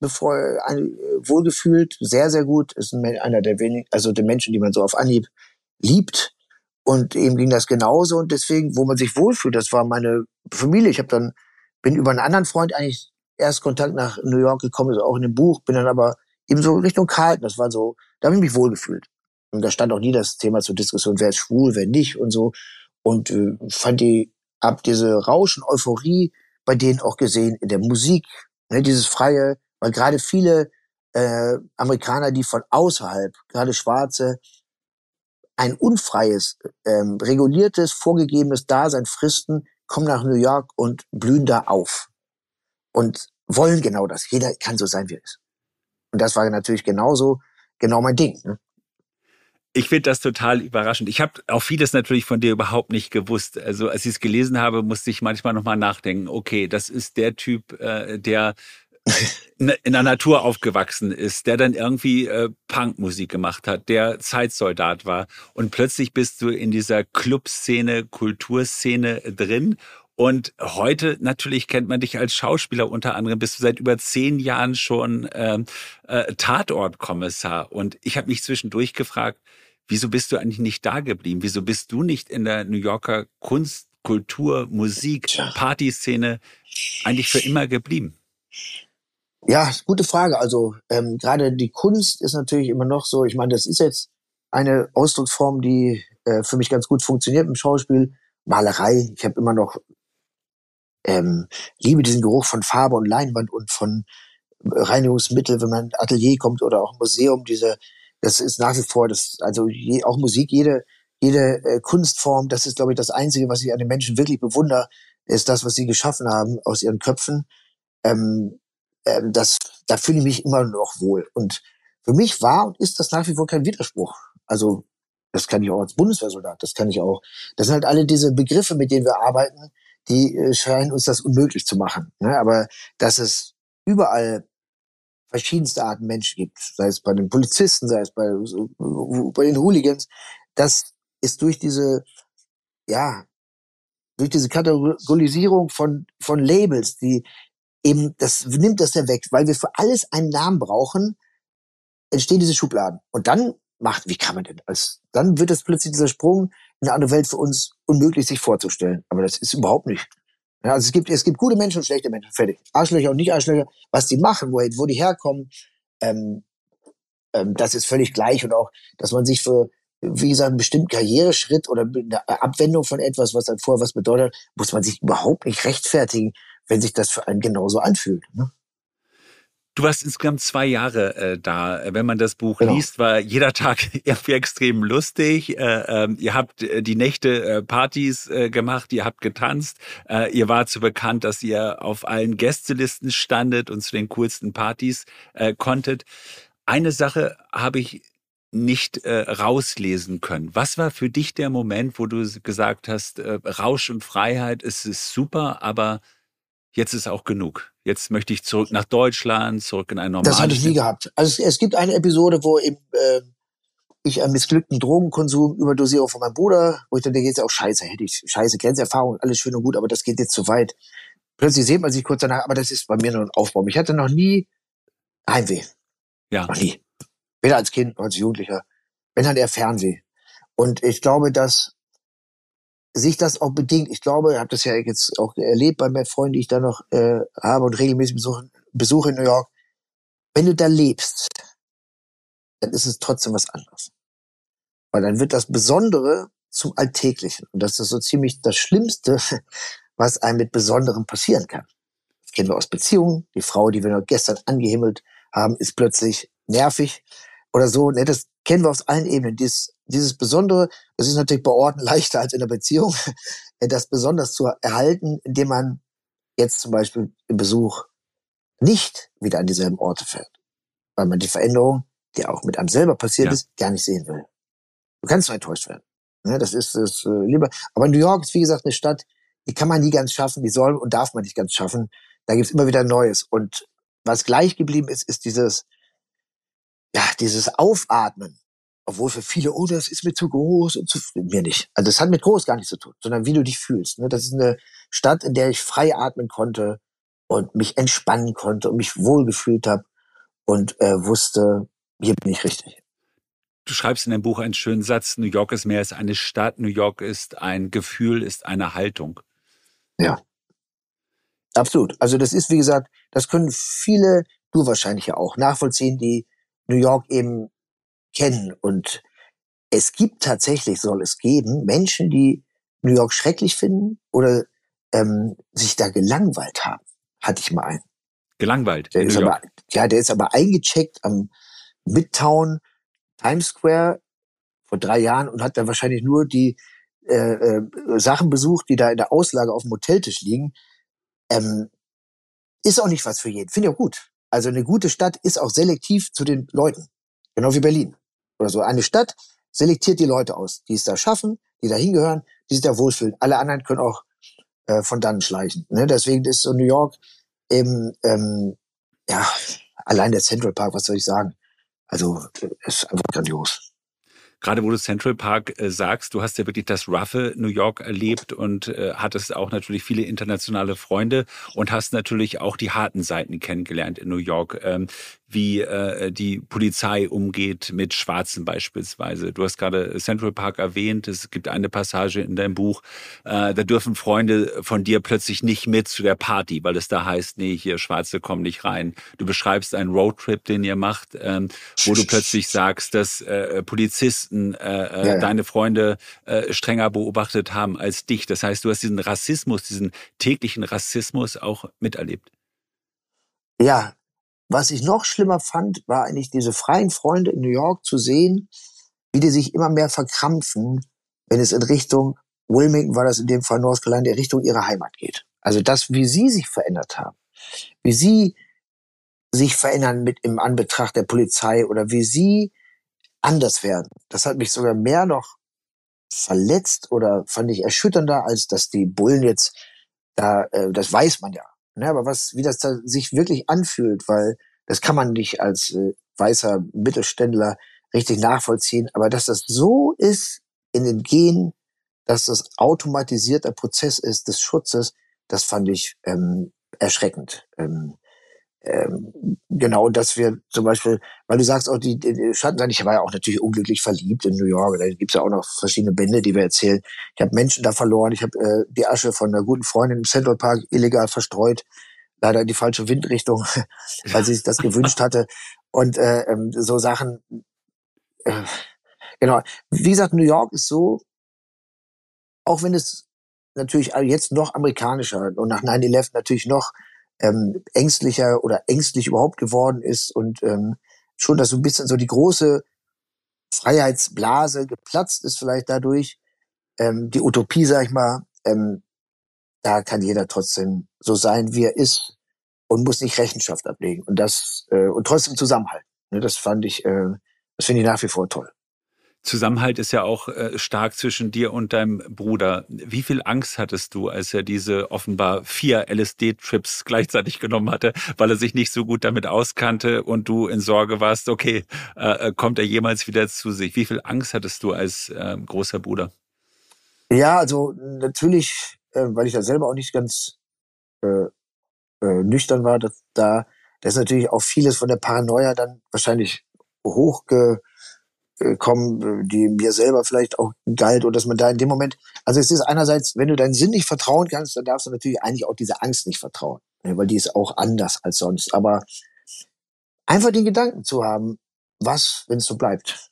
wohlgefühlt, sehr, sehr gut. Ist einer der wenigen, also der Menschen, die man so auf Anhieb liebt. Und ihm ging das genauso und deswegen, wo man sich wohlfühlt, das war meine Familie. Bin über einen anderen Freund eigentlich erst Kontakt nach New York gekommen, ist auch in dem Buch, bin dann aber eben so Richtung Carlton. Das war so, da habe ich mich wohlgefühlt. Und da stand auch nie das Thema zur Diskussion, wer ist schwul, wer nicht und so. Und fand diese Rausch und Euphorie bei denen auch gesehen in der Musik, ne, dieses freie, weil gerade viele Amerikaner, die von außerhalb, gerade Schwarze, ein unfreies, reguliertes, vorgegebenes Dasein fristen, kommen nach New York und blühen da auf. Und wollen genau das. Jeder kann so sein, wie er ist. Und das war natürlich genau mein Ding. Ne? Ich finde das total überraschend. Ich habe auch vieles natürlich von dir überhaupt nicht gewusst. Also als ich es gelesen habe, musste ich manchmal nochmal nachdenken. Okay, das ist der Typ, der in der Natur aufgewachsen ist, der dann irgendwie Punkmusik gemacht hat, der Zeitsoldat war. Und plötzlich bist du in dieser Clubszene, Kulturszene drin. Und heute natürlich kennt man dich als Schauspieler unter anderem, bist du seit über 10 Jahren schon Tatortkommissar. Und ich habe mich zwischendurch gefragt, wieso bist du eigentlich nicht da geblieben? Wieso bist du nicht in der New Yorker Kunst, Kultur, Musik, Partyszene eigentlich für immer geblieben? Ja, gute Frage. Also gerade die Kunst ist natürlich immer noch so, ich meine, das ist jetzt eine Ausdrucksform, die für mich ganz gut funktioniert im Schauspiel. Malerei, ich habe immer noch liebe diesen Geruch von Farbe und Leinwand und von Reinigungsmittel, wenn man in ein Atelier kommt oder auch ein Museum, das ist nach wie vor, auch Musik, jede Kunstform, das ist, glaube ich, das Einzige, was ich an den Menschen wirklich bewundere, ist das, was sie geschaffen haben aus ihren Köpfen. Da fühle ich mich immer noch wohl. Und für mich war und ist das nach wie vor kein Widerspruch. Also, das kann ich auch als Bundeswehrsoldat, das sind halt alle diese Begriffe, mit denen wir arbeiten, die scheinen uns das unmöglich zu machen. Ne? Aber dass es überall verschiedenste Arten Menschen gibt, sei es bei den Polizisten, sei es bei den Hooligans, das ist ja, durch diese Kategorisierung von Labels, die eben, das nimmt das ja weg, weil wir für alles einen Namen brauchen, entstehen diese Schubladen. Und dann wie kann man denn dann wird es plötzlich dieser Sprung in eine andere Welt für uns unmöglich, sich vorzustellen. Aber das ist überhaupt nicht. Ja, also es gibt gute Menschen und schlechte Menschen, fertig. Arschlöcher und nicht Arschlöcher, was die machen, wo die herkommen, ähm, das ist völlig gleich. Und auch, dass man sich für, wie gesagt, einen bestimmten Karriereschritt oder eine Abwendung von etwas, was dann vorher was bedeutet, muss man sich überhaupt nicht rechtfertigen, wenn sich das für einen genauso anfühlt. Ne? Du warst insgesamt 2 Jahre da. Wenn man das Buch Genau. liest, war jeder Tag irgendwie extrem lustig. Ihr habt die Nächte Partys gemacht, ihr habt getanzt. Ihr wart so bekannt, dass ihr auf allen Gästelisten standet und zu den coolsten Partys konntet. Eine Sache habe ich nicht rauslesen können. Was war für dich der Moment, wo du gesagt hast, Rausch und Freiheit, es ist super, aber jetzt ist auch genug. Jetzt möchte ich zurück nach Deutschland, zurück in ein Das hatte normales ich nie Leben. gehabt. Also es gibt eine Episode, wo eben ich einen missglückten Drogenkonsum, Überdosierung von meinem Bruder, wo ich dann denke, jetzt auch scheiße, hätte ich scheiße Grenzerfahrung, alles schön und gut, aber das geht jetzt zu weit. Plötzlich sieht man sich kurz danach, aber das ist bei mir nur ein Aufbau. Ich hatte noch nie Heimweh. Ja, Noch nie. Weder als Kind noch als Jugendlicher. Wenn dann eher Fernweh. Und ich glaube, dass sich das auch bedingt. Ich glaube, ich habe das ja jetzt auch erlebt bei meinen Freunden, die ich da noch habe und regelmäßig besuche in New York. Wenn du da lebst, dann ist es trotzdem was anderes. Weil dann wird das Besondere zum Alltäglichen. Und das ist so ziemlich das Schlimmste, was einem mit Besonderem passieren kann. Das kennen wir aus Beziehungen. Die Frau, die wir noch gestern angehimmelt haben, ist plötzlich nervig oder so. Ne, das kennen wir aus allen Ebenen. Dieses Besondere, das ist natürlich bei Orten leichter als in der Beziehung, das besonders zu erhalten, indem man jetzt zum Beispiel im Besuch nicht wieder an dieselben Orte fährt. Weil man die Veränderung, die auch mit einem selber passiert ja. ist, gar nicht sehen will. Du kannst nur enttäuscht werden. Ne, das ist das lieber. Aber New York ist, wie gesagt, eine Stadt, die kann man nie ganz schaffen, die soll und darf man nicht ganz schaffen. Da gibt's immer wieder Neues. Und was gleich geblieben ist, ist dieses Aufatmen. Obwohl für viele, oh, das ist mir zu groß und mir nicht. Also das hat mit groß gar nichts zu tun, sondern wie du dich fühlst. Ne? Das ist eine Stadt, in der ich frei atmen konnte und mich entspannen konnte und mich wohlgefühlt habe und wusste, hier bin ich richtig. Du schreibst in deinem Buch einen schönen Satz, New York ist mehr als eine Stadt, New York ist ein Gefühl, ist eine Haltung. Ja, absolut. Also das ist, wie gesagt, das können viele, du wahrscheinlich ja auch, nachvollziehen, die New York eben kennen. Und es gibt tatsächlich, soll es geben, Menschen, die New York schrecklich finden oder sich da gelangweilt haben. Hatte ich mal einen. Gelangweilt Der in New ist aber, York. ja, der ist aber eingecheckt am Midtown Times Square vor 3 Jahren und hat da wahrscheinlich nur die Sachen besucht, die da in der Auslage auf dem Hoteltisch liegen. Ähm, Ist auch nicht was für jeden. Finde ich auch gut. Also eine gute Stadt ist auch selektiv zu den Leuten. Genau wie Berlin. Oder so. Eine Stadt selektiert die Leute aus, die es da schaffen, die da hingehören, die sich da wohlfühlen. Alle anderen können auch von dannen schleichen. Ne? Deswegen ist so New York eben, ja, allein der Central Park, was soll ich sagen? Also, ist einfach grandios. Gerade wo du Central Park sagst, du hast ja wirklich das roughe New York erlebt und hattest auch natürlich viele internationale Freunde und hast natürlich auch die harten Seiten kennengelernt in New York, wie die Polizei umgeht mit Schwarzen beispielsweise. Du hast gerade Central Park erwähnt, es gibt eine Passage in deinem Buch, da dürfen Freunde von dir plötzlich nicht mit zu der Party, weil es da heißt, nee, hier Schwarze kommen nicht rein. Du beschreibst einen Roadtrip, den ihr macht, wo du plötzlich sagst, dass Polizisten Ja, ja. deine Freunde strenger beobachtet haben als dich. Das heißt, du hast diesen Rassismus, diesen täglichen Rassismus auch miterlebt. Ja, was ich noch schlimmer fand, war eigentlich diese freien Freunde in New York zu sehen, wie die sich immer mehr verkrampfen, wenn es in Richtung, Wilmington war das in dem Fall North Carolina, in Richtung ihrer Heimat geht. Also das, wie sie sich verändert haben, wie sie sich verändern mit im Anbetracht der Polizei oder wie sie anders werden. Das hat mich sogar mehr noch verletzt oder fand ich erschütternder, als dass die Bullen jetzt da, das weiß man ja. ne, aber wie das da sich wirklich anfühlt, weil das kann man nicht als weißer Mittelständler richtig nachvollziehen, aber dass das so ist in den Genen, dass das automatisierter Prozess ist des Schutzes, das fand ich erschreckend. Genau, dass wir zum Beispiel, weil du sagst auch, die Schattenseiten, ich war ja auch natürlich unglücklich verliebt in New York, da gibt's ja auch noch verschiedene Bände, die wir erzählen. Ich habe Menschen da verloren, ich habe die Asche von einer guten Freundin im Central Park illegal verstreut, leider in die falsche Windrichtung, weil sie sich das gewünscht hatte. Und so Sachen, äh, genau. Wie gesagt, New York ist so, auch wenn es natürlich jetzt noch amerikanischer und nach 9/11 natürlich noch ängstlicher oder ängstlich überhaupt geworden ist und schon, dass so ein bisschen so die große Freiheitsblase geplatzt ist vielleicht dadurch, die Utopie, sag ich mal, da kann jeder trotzdem so sein, wie er ist und muss nicht Rechenschaft ablegen und das und trotzdem zusammenhalten. Ne, das das finde ich nach wie vor toll. Zusammenhalt ist ja auch stark zwischen dir und deinem Bruder. Wie viel Angst hattest du, als er diese offenbar 4 LSD-Trips gleichzeitig genommen hatte, weil er sich nicht so gut damit auskannte und du in Sorge warst, okay, kommt er jemals wieder zu sich? Wie viel Angst hattest du als großer Bruder? Ja, also natürlich, weil ich da selber auch nicht ganz äh, nüchtern war, da ist natürlich auch vieles von der Paranoia dann wahrscheinlich hochgekommen, die mir selber vielleicht auch galt und dass man da in dem Moment, also es ist einerseits, wenn du deinen Sinn nicht vertrauen kannst, dann darfst du natürlich eigentlich auch dieser Angst nicht vertrauen, ne, weil die ist auch anders als sonst. Aber einfach den Gedanken zu haben, was, wenn es so bleibt.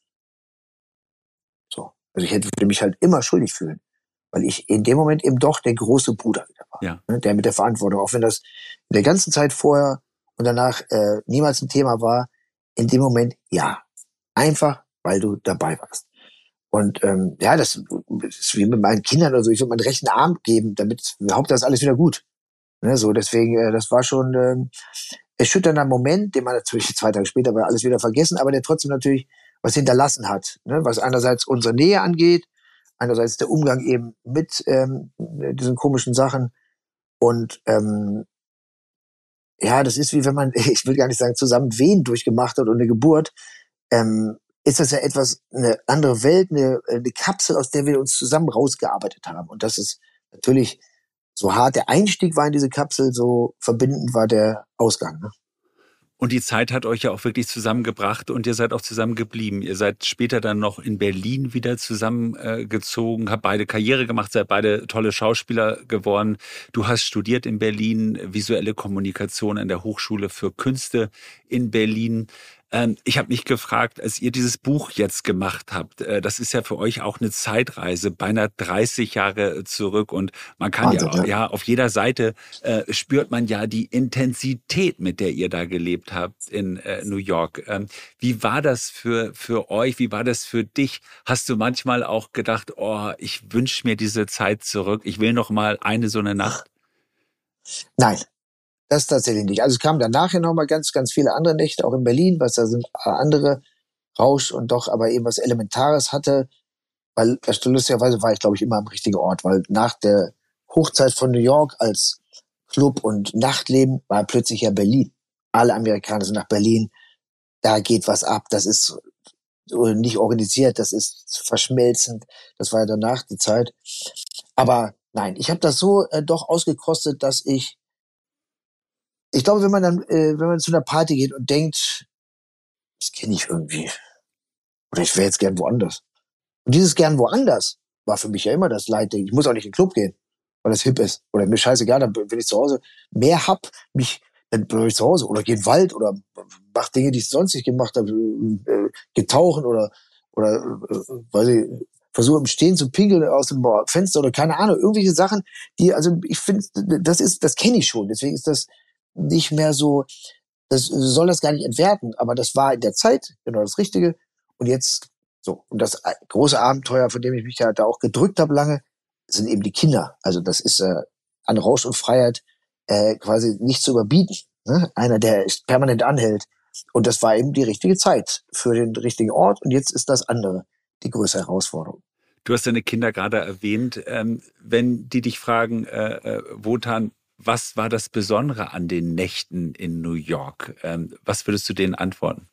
So. Also würde mich halt immer schuldig fühlen, weil ich in dem Moment eben doch der große Bruder wieder war, Ja. ne, der mit der Verantwortung, auch wenn das in der ganzen Zeit vorher und danach niemals ein Thema war, in dem Moment ja, einfach weil du dabei warst. Und ja, das ist wie mit meinen Kindern oder so. Ich würde meinen rechten Arm geben, damit Hauptsache ist alles wieder gut. Ne, so deswegen, das war schon erschütternder Moment, den man natürlich 2 Tage später war alles wieder vergessen, aber der trotzdem natürlich was hinterlassen hat, ne, was einerseits unsere Nähe angeht, einerseits der Umgang eben mit diesen komischen Sachen und ja, das ist wie wenn man, ich will gar nicht sagen, zusammen Wehen durchgemacht hat und eine Geburt, ist das ja etwas, eine andere Welt, eine Kapsel, aus der wir uns zusammen rausgearbeitet haben. Und das ist natürlich, so hart der Einstieg war in diese Kapsel, so verbindend war der Ausgang. Ne? Und die Zeit hat euch ja auch wirklich zusammengebracht und ihr seid auch zusammengeblieben. Ihr seid später dann noch in Berlin wieder zusammengezogen, habt beide Karriere gemacht, seid beide tolle Schauspieler geworden. Du hast studiert in Berlin, visuelle Kommunikation an der Hochschule für Künste in Berlin. Ich habe mich gefragt, als ihr dieses Buch jetzt gemacht habt, das ist ja für euch auch eine Zeitreise, beinahe 30 Jahre zurück. Und man kann Wahnsinn, ja. ja auf jeder Seite spürt man ja die Intensität, mit der ihr da gelebt habt in New York. Wie war das für euch? Wie war das für dich? Hast du manchmal auch gedacht, oh, ich wünsche mir diese Zeit zurück. Ich will noch mal eine so eine Nacht? Nein, das tatsächlich nicht. Also es kamen danach ja noch mal ganz, ganz viele andere Nächte, auch in Berlin, was da sind andere Rausch und doch aber eben was Elementares hatte, weil lustigerweise war ich, glaube ich, immer am richtigen Ort, weil nach der Hochzeit von New York als Club und Nachtleben war plötzlich ja Berlin. Alle Amerikaner sind nach Berlin, da geht was ab, das ist so nicht organisiert, das ist verschmelzend, das war ja danach die Zeit. Aber nein, ich habe das so doch ausgekostet, dass ich glaube, wenn man zu einer Party geht und denkt, das kenne ich irgendwie, oder ich wäre jetzt gern woanders. Und dieses gern woanders war für mich ja immer das Leitding. Ich muss auch nicht in den Club gehen, weil das hip ist. Oder mir scheißegal, dann bin ich zu Hause mehr dann bin ich zu Hause. Oder geh in den Wald oder mach Dinge, die ich sonst nicht gemacht habe. Geh tauchen oder weiß ich, versuche im Stehen zu pinkeln aus dem Fenster oder keine Ahnung. Irgendwelche Sachen, also ich finde, das kenne ich schon. Deswegen ist das nicht mehr so, das soll das gar nicht entwerten. Aber das war in der Zeit genau das Richtige. Und jetzt so, und das große Abenteuer, von dem ich mich ja da auch gedrückt habe lange, sind eben die Kinder. Also das ist an Rausch und Freiheit quasi nicht zu überbieten. Ne? Einer, der permanent anhält. Und das war eben die richtige Zeit für den richtigen Ort. Und jetzt ist das andere die größere Herausforderung. Du hast deine Kinder gerade erwähnt. Wenn die dich fragen, Wotan, was war das Besondere an den Nächten in New York? Was würdest du denen antworten?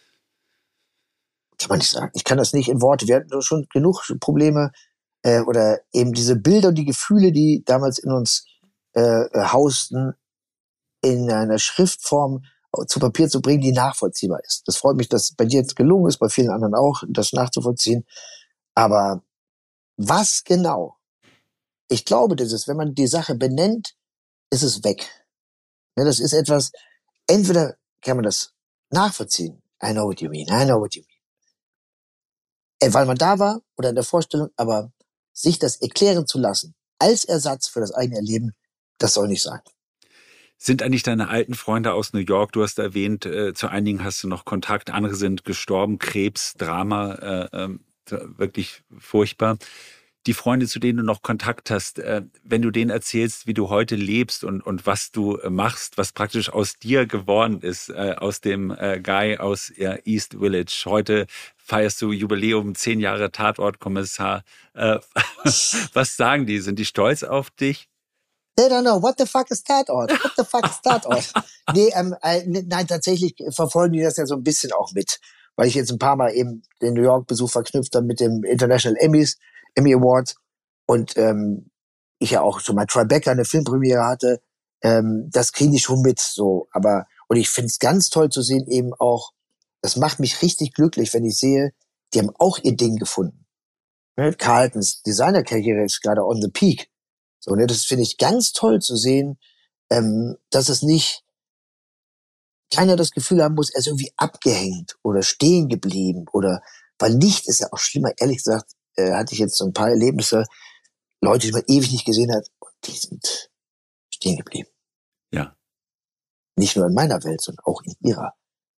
Kann man nicht sagen. Ich kann das nicht in Worte. Wir hatten schon genug Probleme oder eben diese Bilder und die Gefühle, die damals in uns hausten, in einer Schriftform zu Papier zu bringen, die nachvollziehbar ist. Das freut mich, dass bei dir jetzt gelungen ist, bei vielen anderen auch, das nachzuvollziehen. Aber was genau? Ich glaube, das ist, wenn man die Sache benennt, ist es weg. Ja, das ist etwas, entweder kann man das nachvollziehen. I know what you mean, I know what you mean. Weil man da war oder in der Vorstellung, aber sich das erklären zu lassen, als Ersatz für das eigene Erleben, das soll nicht sein. Sind eigentlich deine alten Freunde aus New York, du hast erwähnt, zu einigen hast du noch Kontakt, andere sind gestorben, Krebs, Drama, wirklich furchtbar. Die Freunde, zu denen du noch Kontakt hast, wenn du denen erzählst, wie du heute lebst und was du machst, was praktisch aus dir geworden ist, aus dem Guy aus East Village. Heute feierst du Jubiläum, 10 Jahre Tatortkommissar. Was sagen die? Sind die stolz auf dich? They don't know. What the fuck is Tatort? What the fuck is Tatort? Nein, tatsächlich verfolgen die das ja so ein bisschen auch mit. Weil ich jetzt ein paar Mal eben den New York-Besuch verknüpft habe mit dem International Emmy Awards. Und ich ja auch schon mal Tribeca eine Filmpremiere hatte. Das kriege ich schon mit. So. Und ich finde es ganz toll zu sehen, eben auch, das macht mich richtig glücklich, wenn ich sehe, die haben auch ihr Ding gefunden. Carltons Designerkarriere ist gerade on the peak. So, ne, das finde ich ganz toll zu sehen, dass es nicht keiner das Gefühl haben muss, er ist irgendwie abgehängt oder stehen geblieben oder weil Licht ist ja auch schlimmer. Ehrlich gesagt, hatte ich jetzt so ein paar Erlebnisse, Leute, die man ewig nicht gesehen hat, und die sind stehen geblieben. Ja. Nicht nur in meiner Welt, sondern auch in ihrer.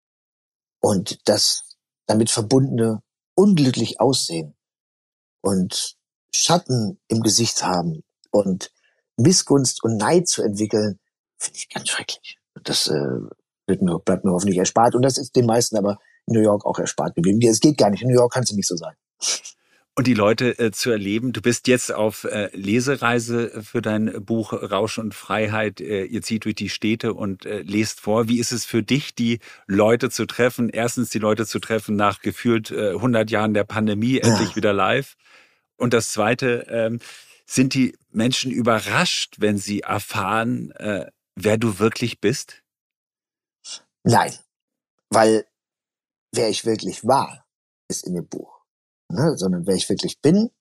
Und das damit verbundene unglücklich aussehen und Schatten im Gesicht haben und Missgunst und Neid zu entwickeln, finde ich ganz schrecklich. Das bleibt mir hoffentlich erspart. Und das ist den meisten aber in New York auch erspart geblieben. Es geht gar nicht. In New York kann es nicht so sein. Und die Leute zu erleben. Du bist jetzt auf Lesereise für dein Buch Rausch und Freiheit. Ihr zieht durch die Städte und lest vor. Wie ist es für dich, die Leute zu treffen? Erstens die Leute zu treffen nach gefühlt 100 Jahren der Pandemie, endlich wieder live. Und das Zweite, sind die Menschen überrascht, wenn sie erfahren, wer du wirklich bist? Nein, weil wer ich wirklich war, ist in dem Buch. Ne? Sondern wer ich wirklich bin,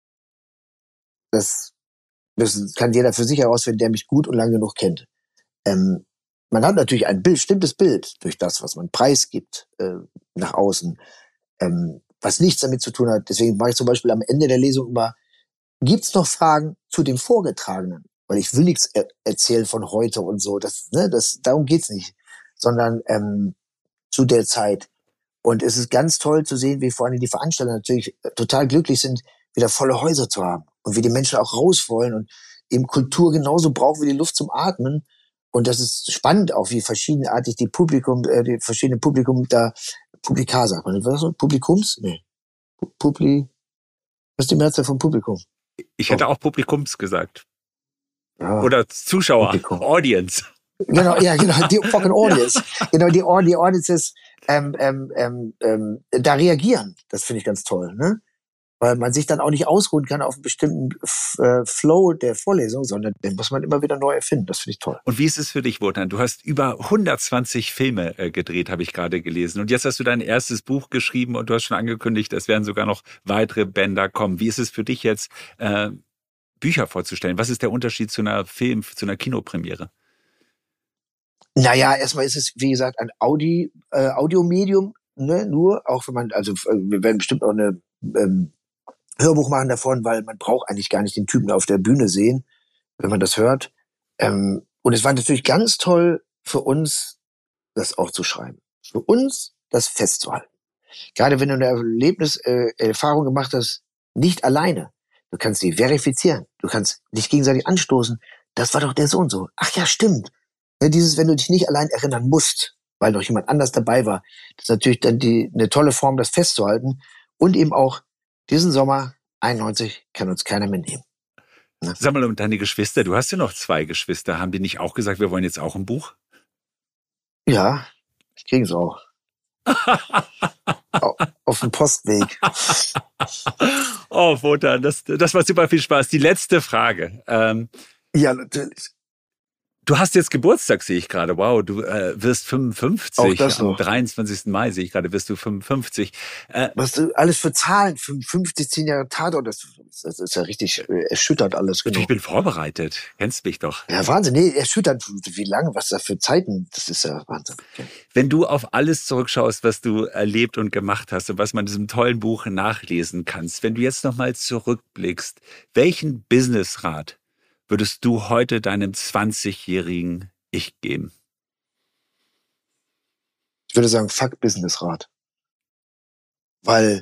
das kann jeder für sich herausfinden, der mich gut und lange genug kennt. Man hat natürlich ein bestimmtes Bild durch das, was man preisgibt nach außen, was nichts damit zu tun hat. Deswegen mache ich zum Beispiel am Ende der Lesung immer, gibt's noch Fragen zu dem Vorgetragenen? Weil ich will nichts erzählen von heute und so. Darum geht's nicht. Sondern zu der Zeit. Und es ist ganz toll zu sehen, wie vor allem die Veranstalter natürlich total glücklich sind, wieder volle Häuser zu haben. Und wie die Menschen auch raus wollen und eben Kultur genauso brauchen wie die Luft zum Atmen. Und das ist spannend auch, wie verschiedenartig die verschiedenen Publikum da, Publika sagt man. Was ist Publikums? Nee. Was ist die Mehrzahl vom Publikum? Ich hätte auch Publikums gesagt. Ja, oder Zuschauer, Publikum. Audience. Genau, die fucking Audience. Genau, die Audiences da reagieren. Das finde ich ganz toll, ne? Weil man sich dann auch nicht ausruhen kann auf einen bestimmten Flow der Vorlesung, sondern den muss man immer wieder neu erfinden. Das finde ich toll. Und wie ist es für dich, Wotan? Du hast über 120 Filme gedreht, habe ich gerade gelesen. Und jetzt hast du dein erstes Buch geschrieben und du hast schon angekündigt, es werden sogar noch weitere Bänder kommen. Wie ist es für dich jetzt, Bücher vorzustellen? Was ist der Unterschied zu einer zu einer Kinopremiere? Naja, erstmal ist es, wie gesagt, ein Audiomedium, ne? Nur, auch wenn man, also wir werden bestimmt auch eine Hörbuch machen davon, weil man braucht eigentlich gar nicht den Typen auf der Bühne sehen, wenn man das hört. Und es war natürlich ganz toll für uns, das auch zu schreiben. Für uns, das festzuhalten. Gerade wenn du eine Erfahrung gemacht hast, nicht alleine. Du kannst die verifizieren. Du kannst dich gegenseitig anstoßen. Das war doch der so und so. Ach ja, stimmt. Ja, wenn du dich nicht allein erinnern musst, weil noch jemand anders dabei war, das ist natürlich dann eine tolle Form, das festzuhalten. Und eben auch diesen Sommer 91 kann uns keiner mehr nehmen. Ne? Sag mal, und deine Geschwister, du hast ja noch 2 Geschwister, haben die nicht auch gesagt, wir wollen jetzt auch ein Buch? Ja, ich kriege es auch. Auf dem Postweg. Oh, Wotan, das war super viel Spaß. Die letzte Frage. Ja, natürlich. Du hast jetzt Geburtstag, sehe ich gerade. Wow, du wirst 55. Auch das Am noch. 23. Mai sehe ich gerade, wirst du 55. Was du alles für Zahlen, 50, 10 Jahre Tatort, das ist ja richtig erschütternd alles. Genau. Ich bin vorbereitet. Kennst mich doch. Ja, Wahnsinn. Nee, erschütternd. Wie lange, was da für Zeiten, das ist ja Wahnsinn. Okay. Wenn du auf alles zurückschaust, was du erlebt und gemacht hast und was man in diesem tollen Buch nachlesen kannst, wenn du jetzt nochmal zurückblickst, welchen Businessrat würdest du heute deinem 20-jährigen Ich geben? Ich würde sagen, fuck Businessrat. Weil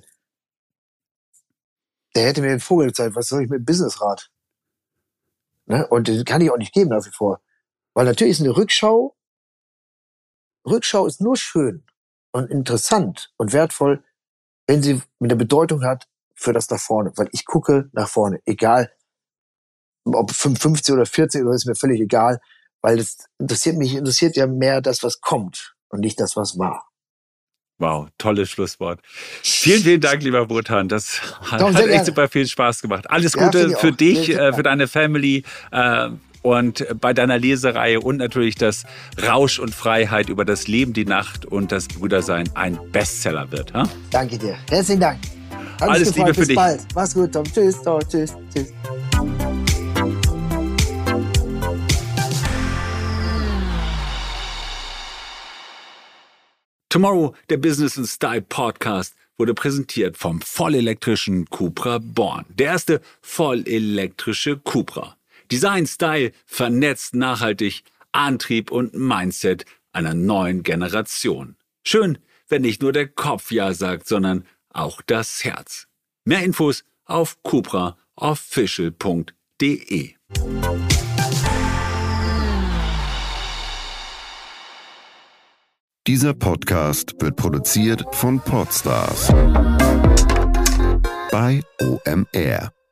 der hätte mir den Vogel gezeigt, was soll ich mit Businessrat? Ne? Und den kann ich auch nicht geben nach wie vor. Weil natürlich ist eine Rückschau ist nur schön und interessant und wertvoll, wenn sie eine Bedeutung hat für das nach vorne. Weil ich gucke nach vorne, egal ob 55 oder 40, ist mir völlig egal, weil das interessiert ja mehr das, was kommt und nicht das, was war. Wow, tolles Schlusswort. Vielen, vielen Dank, lieber Wotan. Das hat echt super viel Spaß gemacht. Alles Gute für dich, für deine Family und bei deiner Lesereihe und natürlich, dass Rausch und Freiheit über das Leben, die Nacht und das Brüdersein ein Bestseller wird. Ha? Danke dir. Herzlichen Dank. Alles Liebe für dich. Bis bald. Mach's gut, Tom. Tschüss, Tom. Tschüss. Tomorrow, der Business & Style Podcast, wurde präsentiert vom vollelektrischen Cupra Born. Der erste vollelektrische Cupra. Design, Style, vernetzt, nachhaltig, Antrieb und Mindset einer neuen Generation. Schön, wenn nicht nur der Kopf Ja sagt, sondern auch das Herz. Mehr Infos auf cupraofficial.de. Dieser Podcast wird produziert von Podstars bei OMR.